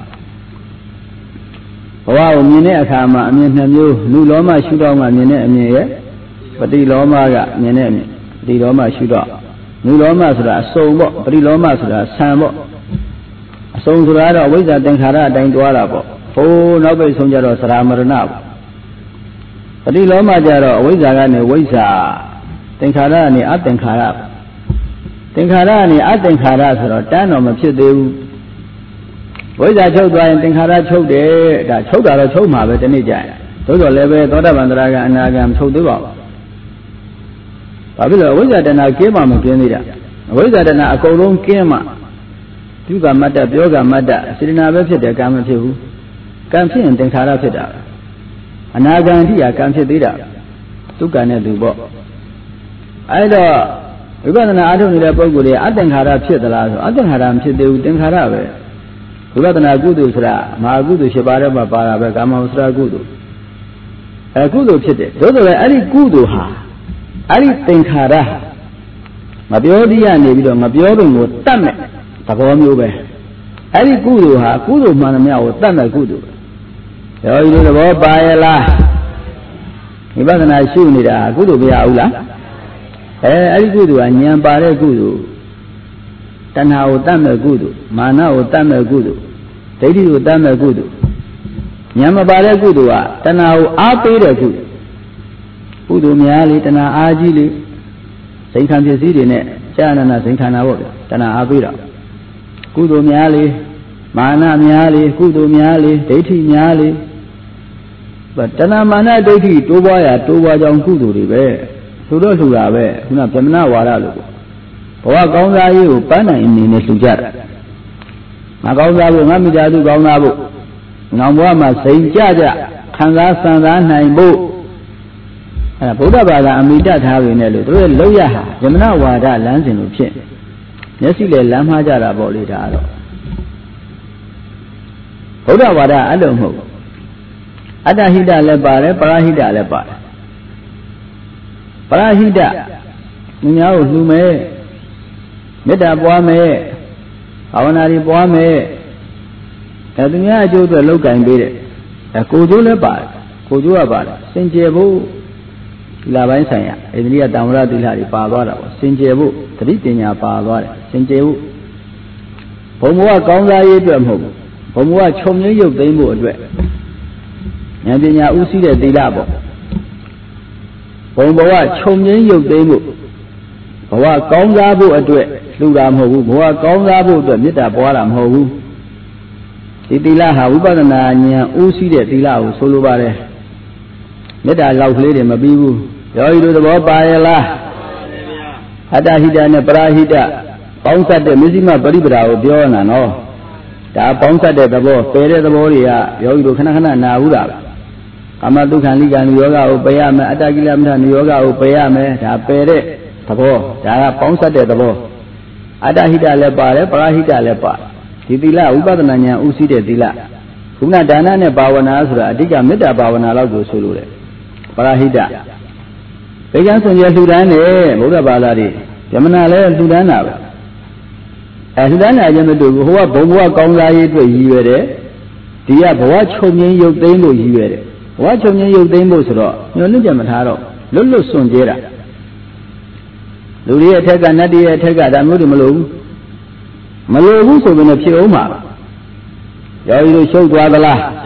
[SPEAKER 1] ဘဝကိုမြင်တဲ့အခါမှာအမြင်နှစ်မျိုးလူလောမရှုတော့မှမြင်တဲ့အမြင်ရဲ့ပฏิလောမကမြင်တဲ့အမြင်ပฏิလောမရှုတော့လူလောမဆိုတာအစုံပေါ့ပฏิလောမဆိုတာဆံပေါ့အစုံဆိုတာတော့ဝိဇ္ဇာသင်္ခါရအတိုင်းတွားတာပေါ့ဟိုးနောက်ပိတ်ဆုံးကြတော့သရမရဏပေါ့ပฏิလောမကြတော့အဝိဇ္ဇာကနေဝိဇ္ဇာသင်္ခါရကနေအသင်္ခါရသင်္ခါရကနေအသင်္ခါရဆိုတော့တန်းတော့မဖြစ်သေးဘူးဝိဇ္ဇာချုပ်သွားရင်သင်္ခါရချုပ်တယ်ဒါချုပ်တာတော့ချုပ်မှာပဲဒီနေ့ကျရင်သို့တော်လည်းပဲသောတာပန်တရားကအနာဂံချုပ်သေးပါဘူးဘာဖြစ်လို့အဝိဇ္ဇာတဏကင်းမှမကင်းသေးတာအဝိဇ္ဇာတဏအကုန်လုံးကင်းမှပြုကမတ္တပြောကမတ္တစေတနာပဲဖြစ်တယ်ကံမဖြစ်ဘူးကံဖြစ်ရင်သင်္ခါရဖြစ်တာအနာဂံအထိကကံဖြစ်သေးတာသူကံနဲ့သူပေါ့အဲ့တော့ဝိပဿနာအားထုတ်နေတဲ့ပုဂ္ဂိုလ်တွေအသင်္ခါရဖြစ်သလားဆိုအသင်္ခါရမဖြစ်သေးဘူးသင်္ခါရပဲဝိပဿနာကုသိုလ်ဆိုတာမဟာကုသိုလ်၈ပါးထဲမှာပါတာပဲကာမဝဆရာကုသိုလ်အဲကုသိုလ်ဖြစ်တယ်သို့တော်လည်းအဲ့ဒီကုသိုလ်ဟာအဲ့ဒီသင်္ခါရမပြောတည်းရနေပြီးတော့မပြောပုံကိုတတ်မဲ့သဘောမျိုးပဲအဲ့ဒီကုသိုလ်ဟာကုသိုလ်မှန်သမျှကိုတတ်မဲ့ကုသိုလ်ရောဒီလိုသဘောပါရဲ့လားဝိပဿနာရှုနေတာကုသိုလ်မရဘူးလားအဲအဲ့ဒီကုသိုလ်ကဉာဏ်ပါတဲ့ကုသိုလ်တဏှာကိုတတ်မဲ့ကုသိုလ်မာနကိုတတ်မဲ့ကုသိုလ်ဒိဋ္ဌိကိုတတ်မဲ့ကုသိုလ်ဉာဏ်မပါတဲ့ကုသိုလ်ကတဏှာကိုအားပေးတဲ့ကုသိုလ်ကုသိုလ်များလေတဏှာအားကြီးလေစိန်ခံပစ္စည်းတွေနဲ့ကြာနာနာစိန်ခံတာပေါ့ဗျတဏှာအားပေးတာကုသိုလ်များလေမာနများလေကုသိုလ်များလေဒိဋ္ဌိများလေတဏှာမာနဒိဋ္ဌိတိုးပွားရာတိုးပွားကြောင်းကုသိုလ်တွေပဲဆိုတော့လှူတာပဲခုနဗြဟ္မဏဝါဒလို့ဘဝကောင်းစားရေးကိုပန်းနိုင်အနေနဲ့လှူကြတာငါကောင်းစားဖို့ငါမိသားစုကောင်းစားဖို့နောင်ဘဝမှာစိန်ကြကြခံစားဆန်စားနိုင်ဖို့အဲဗုဒ္ဓဘာသာအမိတထားပေနဲ့လို့တို့ရဲ့လောက်ရဟာဗြဟ္မဏဝါဒလမ်းစဉ်လို့ဖြစ်မျက်စိလည်းလမ်းမှားကြတာပေါ့လေဒါတော့ဗုဒ္ဓဝါဒအဲ့လိုမဟုတ်အတ္တဟိတလည်းပါတယ်ပရဟိတလည်းပါတယ်ပရဟိတသူများကိုလှူမယ်မေတ္တာပွားမယ်ဘာဝနာတွေပွားမယ်အဲသူများအကျိုးအတွက်လောက်ကင်ပေးတယ်အဲကိုကျိုးလည်းပါတယ်ကိုကျိုးကပါတယ်စင်ကြယ်ဖို့ဒီလပိုင်းဆိုင်ရာဣန္ဒြိယတံဝရသီလတွေပါသွားတာပေါ့စင်ကြယ်ဖို့သတိပညာပါသွားတယ်စင်ကြယ်ဖို့ဘုံဘဝကောင်းစားရေးအတွက်မဟုတ်ဘူးဘုံဘဝခြုံငိမ့်ရုပ်သိမ်းဖို့အတွက်ဉာဏ်ပညာဥသိတဲ့သီလပေါ့ဘုံဘဝခြုံငိမ့်ရုပ်သိမ်းဖို့ဘဝကောင်းစားဖို့အတွက်လှူတာမဟုတ်ဘူးဘဝကောင်းစားဖို့အတွက်မေတ္တာပွားတာမဟုတ်ဘူးဒီသီလဟာဝိပဿနာဉာဏ်ဥသိတဲ့သီလကိုဆိုလိုပါတယ် Meta Laukle, Mabibu, Yoidu the Bopayala, Hadahida and Prahida, Ponsa de Mizima Baribra, Diona, no. Ta Ponsa de the Bo, Pere the Boria, Yoidu Kanana, Naura. Amadu Kanigan Yoga, Upayame, Adagilam, Yoga, Upayame, Ta Pere, Tabo, Ta Ponsa de the Bo. Adahida Lepa, Prahida Lepa. Tidila, Ubadananya, Usi de Dila. Una Dana ne Bawanazra, Diga Meta Bawanalago Sulu. Parahida. Began from Yasudane, Buddha Baladi, Yamanale, Sudana. As Dana Yamadu, who are Boba Konga, you read. Dia, watch home in your demo, you read. Watch home in your demos, no Nijamataro, Lulu Sunjera. Luria Tega Nadia Tega, Damudi Malum. Malum, so when a Pioma. You show to Adala.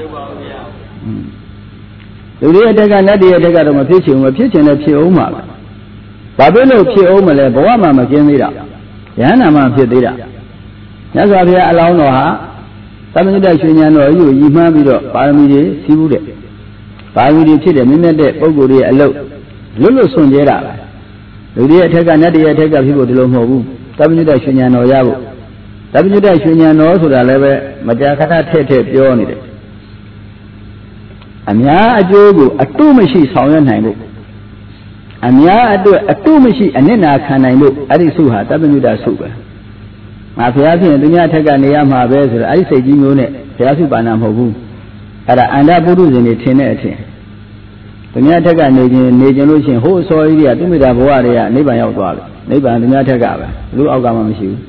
[SPEAKER 1] Luria Tega Nadia Tega, a pitching, a pitching of Pioma. Babylon Pioma, Boama Magenida. Yanama Pidira. Yazavia Alanoha, Tamida Shuniano, you, Yimabido, Paramidi, Sibude. Paramidi Chile, Minade, Oguri, Alo. Lulu Sunjera. Luria Tega Nadia Tega people to Lomo. Tamida Shuniano Yabu. Tamida Shuniano, so the level, Majakata Tete, Pionid. Amia Ajogu, a two machine sound and Amia a two machine and then I can I look at Suha, Tamida Suga. Mafiazi and Dunia Tega Niama Bezer, I say Jimune, Fiasu Banam Hobu. At Anda Budus in a tenete. Dunia Tega Najan, who saw Idia, Dumida Boaria, Neighbor Yawal, Neighbor and Dunia Tega, Lu Algama Mishu.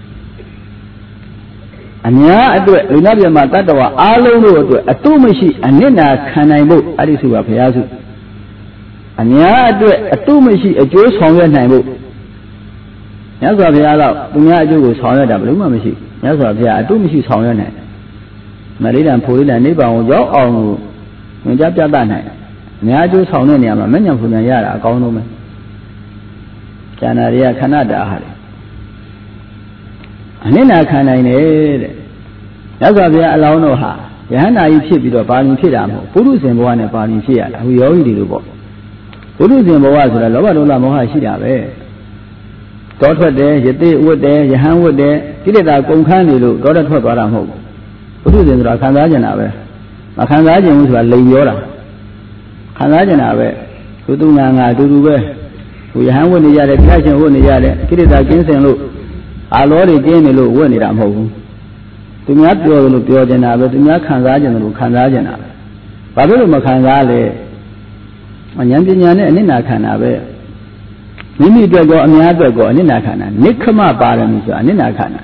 [SPEAKER 1] Anya adu Lunabia Matatawa, Alo, a two machine, and Nina Kanaibo, Adisuba Piazu. Anya adu a two machine, a Jewish Honga Naibo. Yazavia, Dunia Jews Honga, Bluma machine. Yazavia, two machines Honga Nai. Marina and Pulina, neighbor, your own, when Japana. Nya Jews Honga, many of Funayara, Gonome. Canaria, Canada. Nina Kanai. Yazavia Alanoha, Yana Ipi, Bani Pidamo, Purus and Boana Bani Pia, we already do. Purus and Boaz, the Lola Moha Shida. Daughter there, Yete wood there, Yahan wood there, Tilida Gonkanilu, daughter to Baramo. Purus and Rakanajanawe. Makanajan was a Layora. Kanajanawe, Kudunanga, Duduwe. We have one yard, Passion one yard, Tilida Kinsen look. I Lord again, a little one it am home. Do not go to Piojana, but do not Kanzajan or Kanzajana. Babu Makangale, Manyandian and Ninakana. Mimi go and Yago and Ninakana. Nikama Baramisa and Ninakana.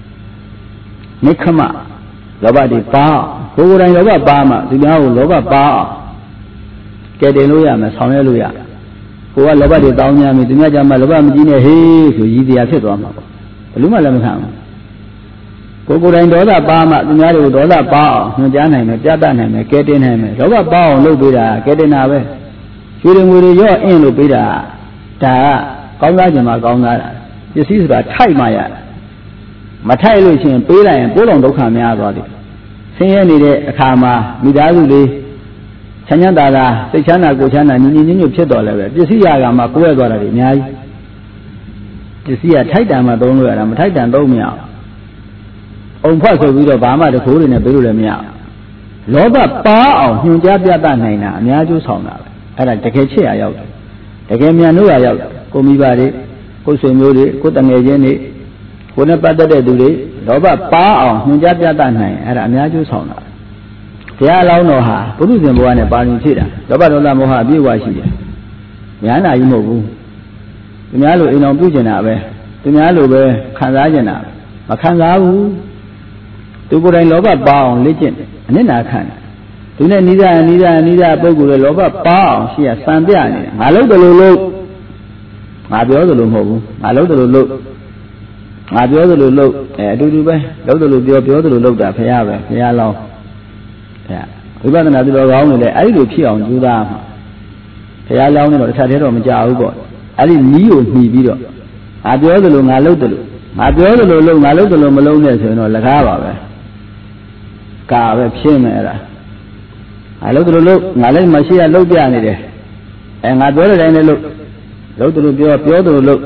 [SPEAKER 1] Nikama. Lobadi Ba. Who would I love Bama? Do you know Loba Ba? Get a Luya, Miss Hallelujah. Who are Lobadi down near me, do not have my Lobamina, hey, so easy as it was. Luma Lamham. Gogoran Dola Bama, the Nadu Dola Bao, Nujanam, Jabanam, get in him, Loba Bao, Lubida, get in away. Shooting with your in Lubida, Ta, Gongajama Gonga. This is about Taimaya. Matai Luchin, Pila and Bolon Dokamia body. Say any day, Kama, Midazuli, Chanyandala, Sechana, Gochana, Nini Chedola. This is Yagama, Kuegora. You see a Titan, I don't know, I'm a Titan, don't me out. On part of the Bama, the food in a bill me out. Loba Bao, Hunjabia Banana, Miaju Sona, and I take a chair out. The game Yanua out, Komibari, Kosumuri, Kotamajani, Kunapata de Duri, Loba Bao, Hunjabia Banana, and I Miaju Sona. They allow no ha, Pudusim one a Barnitida, Loba Moha, Biwashi. Yana Imobu. Tunalo in Obujana, Tunalo, Kanzajana, Makangavu, Tuguran Loba Bao, legend, and then I can. Tuna Nida, Nida, Nida, Bogu, Loba Bao, she has Sandiani. I love the low. I be other low, I love the low. I be other low, I do the way, love the low, the other low that Payava, Payalo. Yeah, we got another round with the I do pee on Judah. Payalo or Saturday on Jao. I didn't knew me video. I do the long, I love the low. I do the low, I love the low Malone, you know, like Hava. Car, Pimera. အလုပ်တို့လို့ငါလည်းမရှိရလုပ်ပြနေတယ်အဲငါပြောတဲ့တိုင်းလည်းလို့လုပ်တို့ပြောပြောတို့လို့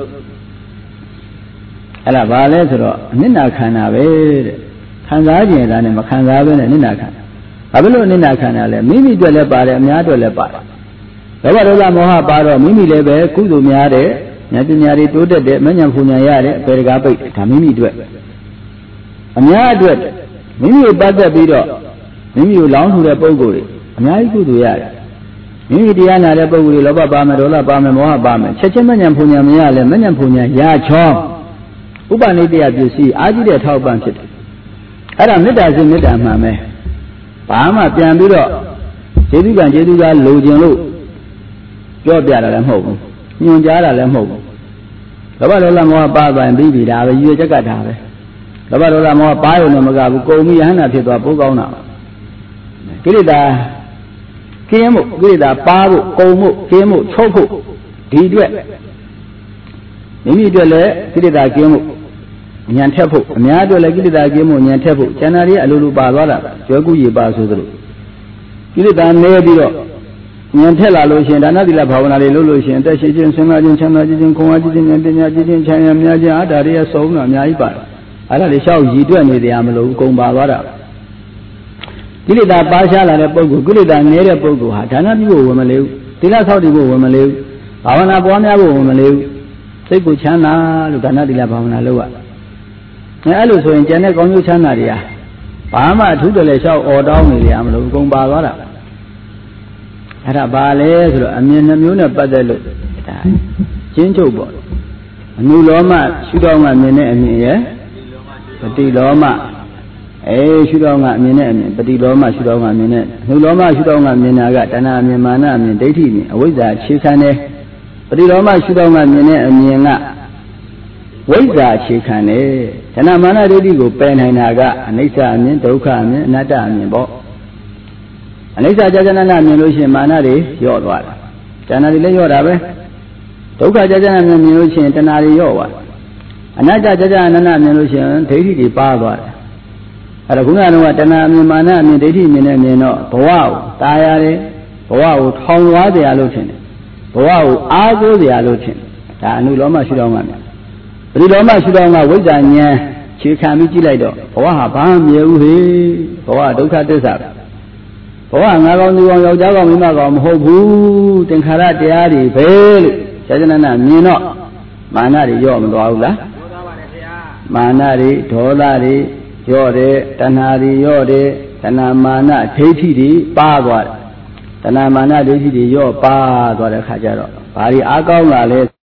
[SPEAKER 1] အဲ့ဒါဘာလဲဆိုတော့အနစ်နာခန္ဓာပဲတဲ့ခံစားခြင်းလားနဲ့မခံစားဘဲနဲ့အနစ်နာခန္ဓာဘာဖြစ်လို့အနစ်နာခန္ဓာလဲမိမိအတွက်လည်းပါတယ်အများအတွက်လည်းပါတယ်လောဘဒေါသမောဟပါတော့မိမိလည်းပဲကုသိုလ်များတဲ့ဉာဏ်ပညာတွေတိုးတက်တဲ့မဉဏ်ပူညာရတဲ့အပေတကားပိတ်ဒါမိမိအတွက်အများအတွက်မိမိကိုပတ်သက်ပြီးတော့မိမိကိုလောင်းထူတဲ့ပုဂ္ဂိုလ်တွေအများကြီးကုသိုလ်ရတယ်မိမိတရားနာတဲ့ပုဂ္ဂိုလ်တွေလောဘပါမယ်ဒေါသပါမယ်မောဟပါမယ်ချက်ချင်းမဉဏ်ပူညာမရလဲမဉဏ်ပူညာရချောဥပနိတ္တယပစ္စည်းအာကြည့်တဲ့ထောက်ပံ့ဖြစ်တယ်အဲ့ဒါမေတ္တာစိတ်မေတ္တာမှန်ပဲဘာမှပြန်ပြီးတော့ခြေသူကခြေသူကလိုချင်လို့ပြောပြတာလည်းမဟုတ်ဘူးညွှန်ကြားတာလည်းမဟုတ်ဘူးလောဘဒေါသမောဟပါပိုင်ပြီးပြီဒါပဲရွေချက်ကတာပဲလောဘဒေါသမောဟပါရုံနဲ့မကဘူးကုံပြီးယဟန္တာဖြစ်သွားပိုးကောင်းတာကိလေသာကင်းမှုကိလေသာပါဖို့ကုံမှုကင်းမှုချုပ်ဖို့ဒီအတွက်မိမိအတွက်လည်းကိလေသာကင်းမှုဉာဏ်ထက်ဖို့အများအတွက်လည်းကိလေသာကင်းမှုဉာဏ်ထက်ဖို့ကျန်တာတွေအလိုလိုပါသွားတာကျွဲကူးရေပါဆိုသလိုကိလေသာနည်းပြီးတော့ဉာဏ်ထက်လာလို့ရှိရင်ဒါနသီလဘာဝနာတွေလုပ်လို့ရှိရင်တက်ရှိခြင်းဆင်းရဲခြင်းချမ်းသာခြင်းခွန်အားခြင်းဉာဏ်ပညာခြင်းချမ်းသာများခြင်းအားဒါတွေအစုံတော့အများကြီးပါတယ်အဲ့ဒါတွေလျှောက်ရည်တွက်နေတရားမလို့ကုန်ပါသွားတာကိလေသာပါရှားလာတဲ့ပုဂ္ဂိုလ်ကိလေသာနည်းတဲ့ပုဂ္ဂိုလ်ဟာဒါနပြုဖို့ဝင်မလေးဘူးသီလဆောက်တည်ဖို့ဝင်မလေးဘူးဘာဝနာပွားများဖို့ဝင်မလေးဘူးစိတ်ကိုချမ်းသာလို့ဒါနသီလဘာဝနာလုပ်ရအဲအဲ့လိုဆိုရင်ကျန်တဲ့ကောင်းကျိုးချမ်းသာတွေဟာဘာမှအထူးတလဲလျှောက်អော်တောင်းနေကြမလို့ကုန်ပါသွားတာအဲ့ဒါဘာလဲဆိုတော့အမြင်နှမျိုးနဲ့ပတ်သက်လို့ဒါကျင်းချုပ်ပေါ့အနုလောမရှုတော်မှာမြင်တဲ့အမြင်ရဲ့ပฏิလောမအေးရှုတော်မှာမြင်တဲ့အမြင်ပฏิလောမရှုတော်မှာမြင်တဲ့အနုလောမရှုတော်မှာမြင်တာကတဏှာမြင်မာနအမြင်ဒိဋ္ဌိမြင်အဝိဇ္ဇာခြေခံတယ်ပฏิလောမရှုတော်မှာမြင်တဲ့အမြင်ကဝိဇ္ဇာခြေခံတယ်တဏှာမာနဒိဋ္ဌိကိုပယ်နိုင်တာကအနိစ္စအမြင်ဒုက္ခအမြင်အနတ္တအမြင်ပေါ့အနိစ္စကြာကြာနာနာမြင်လို့ရှိရင်မာနတွေလျော့သွားတာတဏှာတွေလည်းလျော့တာပဲဒုက္ခကြာကြာနာနာမြင်လို့ရှိရင်တဏှာတွေလျော့သွားအနတ္တကြာကြာနာနာမြင်လို့ရှိရင်ဒိဋ္ဌိတွေပါသွားတယ်အဲ့ဒါခုနကတော့တဏှာအမြင်မာနအမြင်ဒိဋ္ဌိမြင်နေမြင်တော့ဘဝကိုตายရတယ်ဘဝကိုထောင်သွားကြရလို့ထင်တယ်ဘဝကိုအားကိုးကြရလို့ထင်တယ်ဒါအနုလောမရှုတော်မှာမြင်ပရိလောမရှုတော်မှာဝိဇ္ဇာဉာဏ်ခြေခံပြီးကြည့်လိုက်တော့ဘဝဟာဘာမှမမြဲဘူးဟေ့ဘဝဒုက္ခသစ္စာဘဝငါကောင်သူကောင်ယောက်ျားကောင်မိန်းမကောင်မဟုတ်ဘူးသင်္ခါရတရားတွေပဲလို့ဆရာကျမ်းနာမြင်တော့မာနတွေရော့မသွားဘူးလားရော့သွားပါတယ်ခင်ဗျာမာနတွေဒေါသတွေရော့တယ်တဏှာတွေရော့တယ်တဏှာမာနဒိဋ္ဌိတွေပါသွားတယ်တဏှာမာနဒိဋ္ဌိတွေရော့ပါသွားတဲ့ခါကျတော့ဘာတွေအားကောင်းလာလဲ